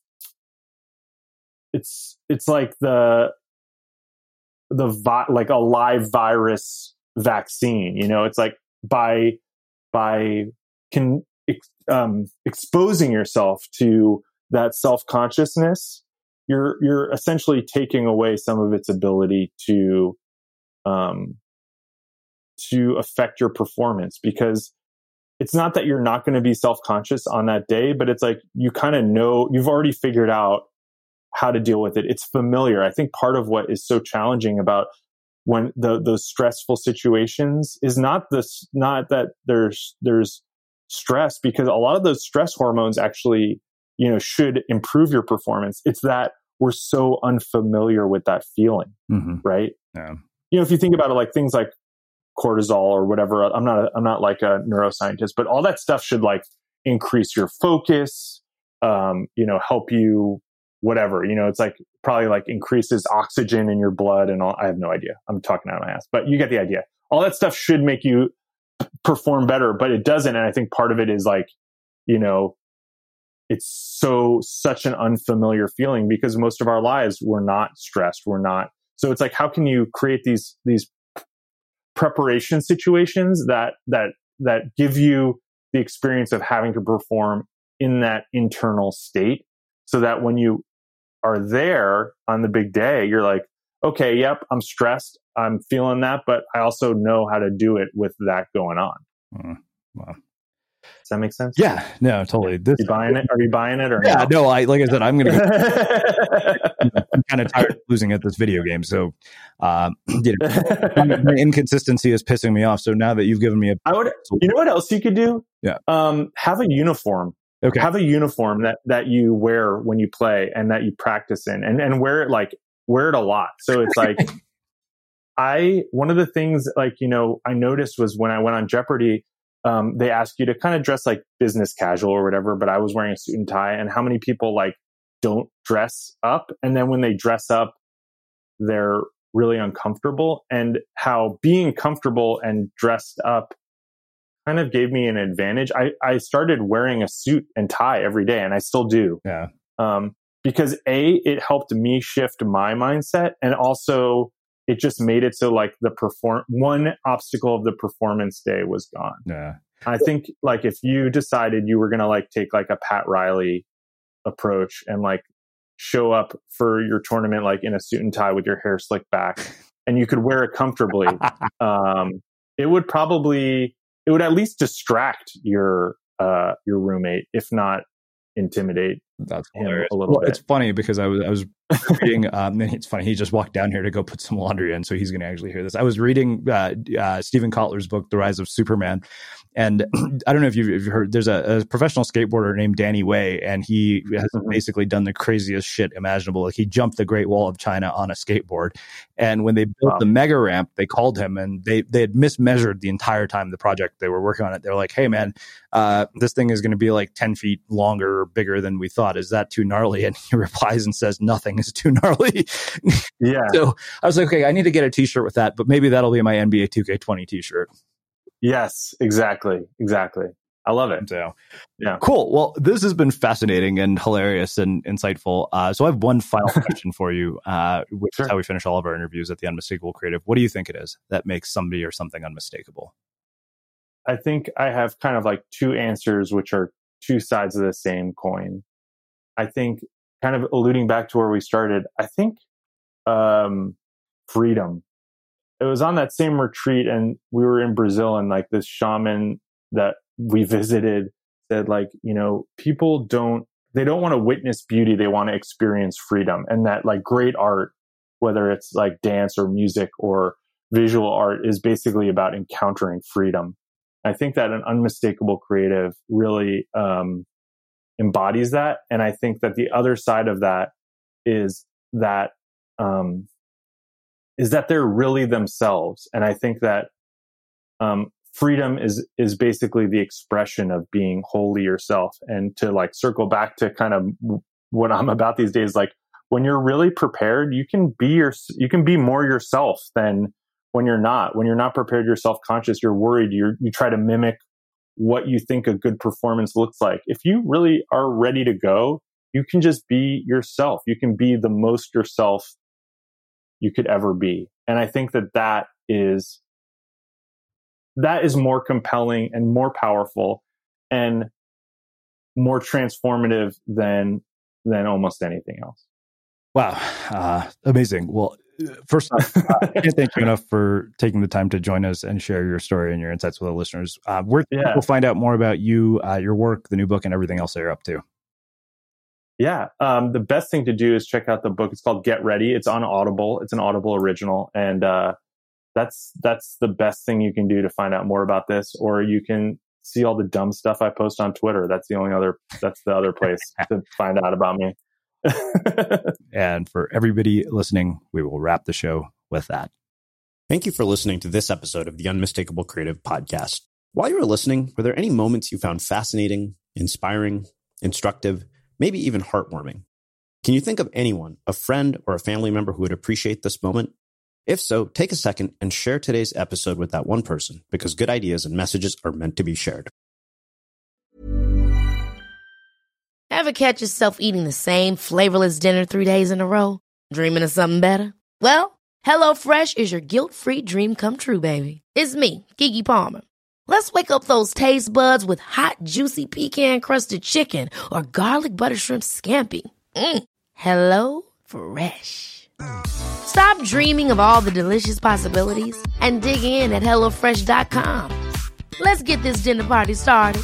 it's, it's like the, the, vi- like a live virus vaccine, you know, it's like by, by can, um, exposing yourself to that self-consciousness, you're, you're essentially taking away some of its ability to, um, to affect your performance, because it's not that you're not going to be self-conscious on that day, but it's like, you kind of know, you've already figured out how to deal with it. It's familiar. I think part of what is so challenging about when the, those stressful situations is not this, not that there's, there's stress, because a lot of those stress hormones actually, you know, should improve your performance. It's that we're so unfamiliar with that feeling, mm-hmm. right? Yeah. You know, if you think about it, like things like cortisol or whatever, I'm not, a, I'm not like a neuroscientist, but all that stuff should like increase your focus, um, you know, help you, whatever, you know, it's like probably like increases oxygen in your blood and all. I have no idea. I'm talking out of my ass, but you get the idea. All that stuff should make you perform better, but it doesn't. And I think part of it is like, you know, it's so, such an unfamiliar feeling because most of our lives we're not stressed. We're not. So it's like, how can you create these, these preparation situations that, that, that give you the experience of having to perform in that internal state, so that when you are there on the big day, you're like, okay, yep, I'm stressed. I'm feeling that, but I also know how to do it with that going on. Mm, wow. Does that make sense? Yeah, no, totally. This, you buying it? Are you buying it or yeah, no? no, I, like I said, I'm going to I'm kind of tired of losing at this video game. So, um, you know, the inconsistency is pissing me off. So now that you've given me a, I would, you know what else you could do? Yeah. Um, have a uniform. Okay. Have a uniform that, that you wear when you play and that you practice in, and, and wear it like, wear it a lot. So it's like, I, one of the things like, you know, I noticed was when I went on Jeopardy, um, they ask you to kind of dress like business casual or whatever, but I was wearing a suit and tie, and how many people like don't dress up. And then when they dress up, they're really uncomfortable, and how being comfortable and dressed up kind of gave me an advantage. I, I started wearing a suit and tie every day, and I still do. Yeah. Um, because A, it helped me shift my mindset, and also it just made it so like the perform one obstacle of the performance day was gone. Yeah. I think like if you decided you were going to like take like a Pat Riley approach and like show up for your tournament like in a suit and tie with your hair slicked back, and you could wear it comfortably, um, it would probably it would at least distract your uh, your roommate, if not intimidate. That's him hilarious. a little Well, bit. it's funny because I was I was reading. Um, it's funny. He just walked down here to go put some laundry in, so he's going to actually hear this. I was reading uh, uh, Stephen Kotler's book, The Rise of Superman, and I don't know if you've, if you've heard. There's a, a professional skateboarder named Danny Way, and he has mm-hmm. basically done the craziest shit imaginable. Like he jumped the Great Wall of China on a skateboard, and when they built wow. the mega ramp, they called him, and they they had mismeasured the entire time the project they were working on it. They're like, "Hey, man, uh, this thing is going to be like ten feet longer or bigger than we thought. Is that too gnarly?" And he replies and says, "Nothing is too gnarly." Yeah. So I was like, okay, I need to get a t-shirt with that, but maybe that'll be my N B A two K twenty t-shirt. Yes, exactly. Exactly. I love it. So, yeah. Cool. Well, this has been fascinating and hilarious and insightful. Uh, so I have one final question for you, uh, which sure. is how we finish all of our interviews at the Unmistakable Creative. What do you think it is that makes somebody or something unmistakable? I think I have kind of like two answers, which are two sides of the same coin. I think, kind of alluding back to where we started, I think um, freedom. It was on that same retreat, and we were in Brazil, and like this shaman that we visited said, like, you know, people don't, they don't want to witness beauty. They want to experience freedom. And that like great art, whether it's like dance or music or visual art, is basically about encountering freedom. I think that an unmistakable creative really um, embodies that. And I think that the other side of that is that um, is that they're really themselves. And I think that um, freedom is is basically the expression of being wholly yourself. And to like circle back to kind of what I'm about these days, like when you're really prepared, you can be your you can be more yourself than when you're not. When you're not prepared, you're self-conscious, you're worried, you you try to mimic what you think a good performance looks like. If you really are ready to go, you can just be yourself. You can be the most yourself you could ever be. And I think that that is, that is more compelling and more powerful and more transformative than, than almost anything else. Wow. Uh, amazing. Well, first off, uh, I can't thank you enough for taking the time to join us and share your story and your insights with the listeners. Uh, where can yeah. people find out more about you, uh, your work, the new book, and everything else that you're up to? Yeah. Um, the best thing to do is check out the book. It's called Get Ready. It's on Audible. It's an Audible original. And uh, that's that's the best thing you can do to find out more about this. Or you can see all the dumb stuff I post on Twitter. That's the only other, that's the other place to find out about me. And for everybody listening, we will wrap the show with that. Thank you for listening to this episode of the Unmistakable Creative Podcast. While you were listening, were there any moments you found fascinating, inspiring, instructive, maybe even heartwarming? Can you think of anyone, a friend or a family member who would appreciate this moment? If so, take a second and share today's episode with that one person, because good ideas and messages are meant to be shared. Ever catch yourself eating the same flavorless dinner three days in a row? Dreaming of something better? Well, HelloFresh is your guilt-free dream come true, baby. It's me, Keke Palmer. Let's wake up those taste buds with hot, juicy pecan-crusted chicken or garlic butter shrimp scampi. Mm. Hello Fresh. Stop dreaming of all the delicious possibilities and dig in at hello fresh dot com. Let's get this dinner party started.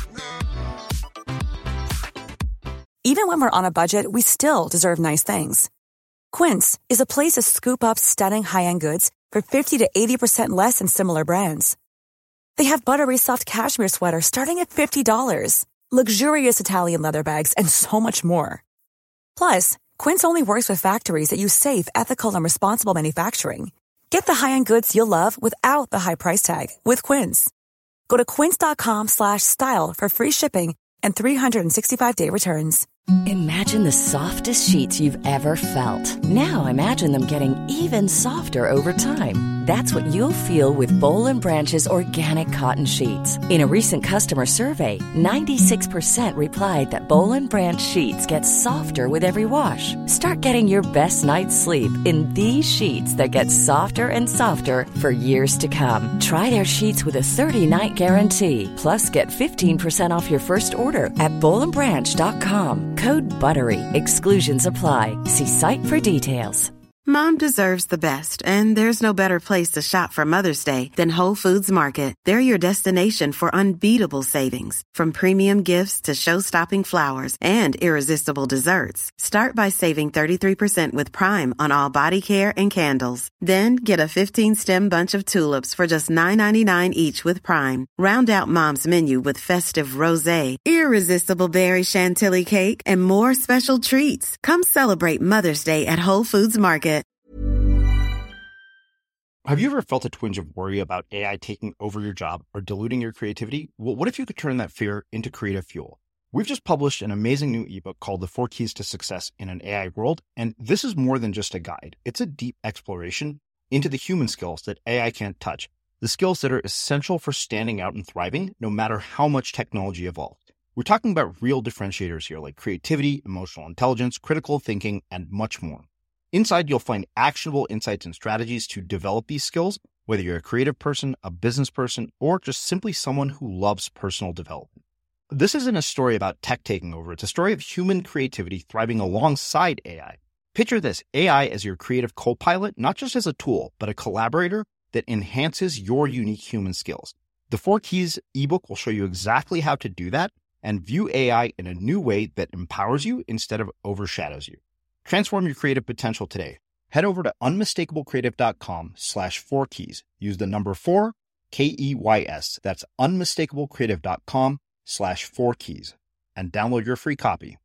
Even when we're on a budget, we still deserve nice things. Quince is a place to scoop up stunning high-end goods for fifty to eighty percent less than similar brands. They have buttery soft cashmere sweaters starting at fifty dollars, luxurious Italian leather bags, and so much more. Plus, Quince only works with factories that use safe, ethical, and responsible manufacturing. Get the high-end goods you'll love without the high price tag with Quince. Go to quince.com slash style for free shipping and three sixty-five day returns. Imagine the softest sheets you've ever felt. Now imagine them getting even softer over time. That's what you'll feel with Boll and Branch's organic cotton sheets. In a recent customer survey, ninety-six percent replied that Boll and Branch sheets get softer with every wash. Start getting your best night's sleep in these sheets that get softer and softer for years to come. Try their sheets with a thirty-night guarantee. Plus, get fifteen percent off your first order at boll and branch dot com. Code BUTTERY. Exclusions apply. See site for details. Mom deserves the best, and there's no better place to shop for Mother's Day than Whole Foods Market. They're your destination for unbeatable savings, from premium gifts to show-stopping flowers and irresistible desserts. Start by saving thirty-three percent with Prime on all body care and candles. Then get a fifteen-stem bunch of tulips for just nine ninety-nine each with Prime. Round out Mom's menu with festive rosé, irresistible berry chantilly cake, and more special treats. Come celebrate Mother's Day at Whole Foods Market. Have you ever felt a twinge of worry about A I taking over your job or diluting your creativity? Well, what if you could turn that fear into creative fuel? We've just published an amazing new ebook called The Four Keys to Success in an A I World, and this is more than just a guide. It's a deep exploration into the human skills that A I can't touch, the skills that are essential for standing out and thriving, no matter how much technology evolves. We're talking about real differentiators here, like creativity, emotional intelligence, critical thinking, and much more. Inside, you'll find actionable insights and strategies to develop these skills, whether you're a creative person, a business person, or just simply someone who loves personal development. This isn't a story about tech taking over. It's a story of human creativity thriving alongside A I. Picture this, A I as your creative co-pilot, not just as a tool, but a collaborator that enhances your unique human skills. The Four Keys ebook will show you exactly how to do that and view A I in a new way that empowers you instead of overshadows you. Transform your creative potential today. Head over to unmistakablecreative.com slash four keys. Use the number four, K E Y S. That's unmistakablecreative.com slash four keys and download your free copy.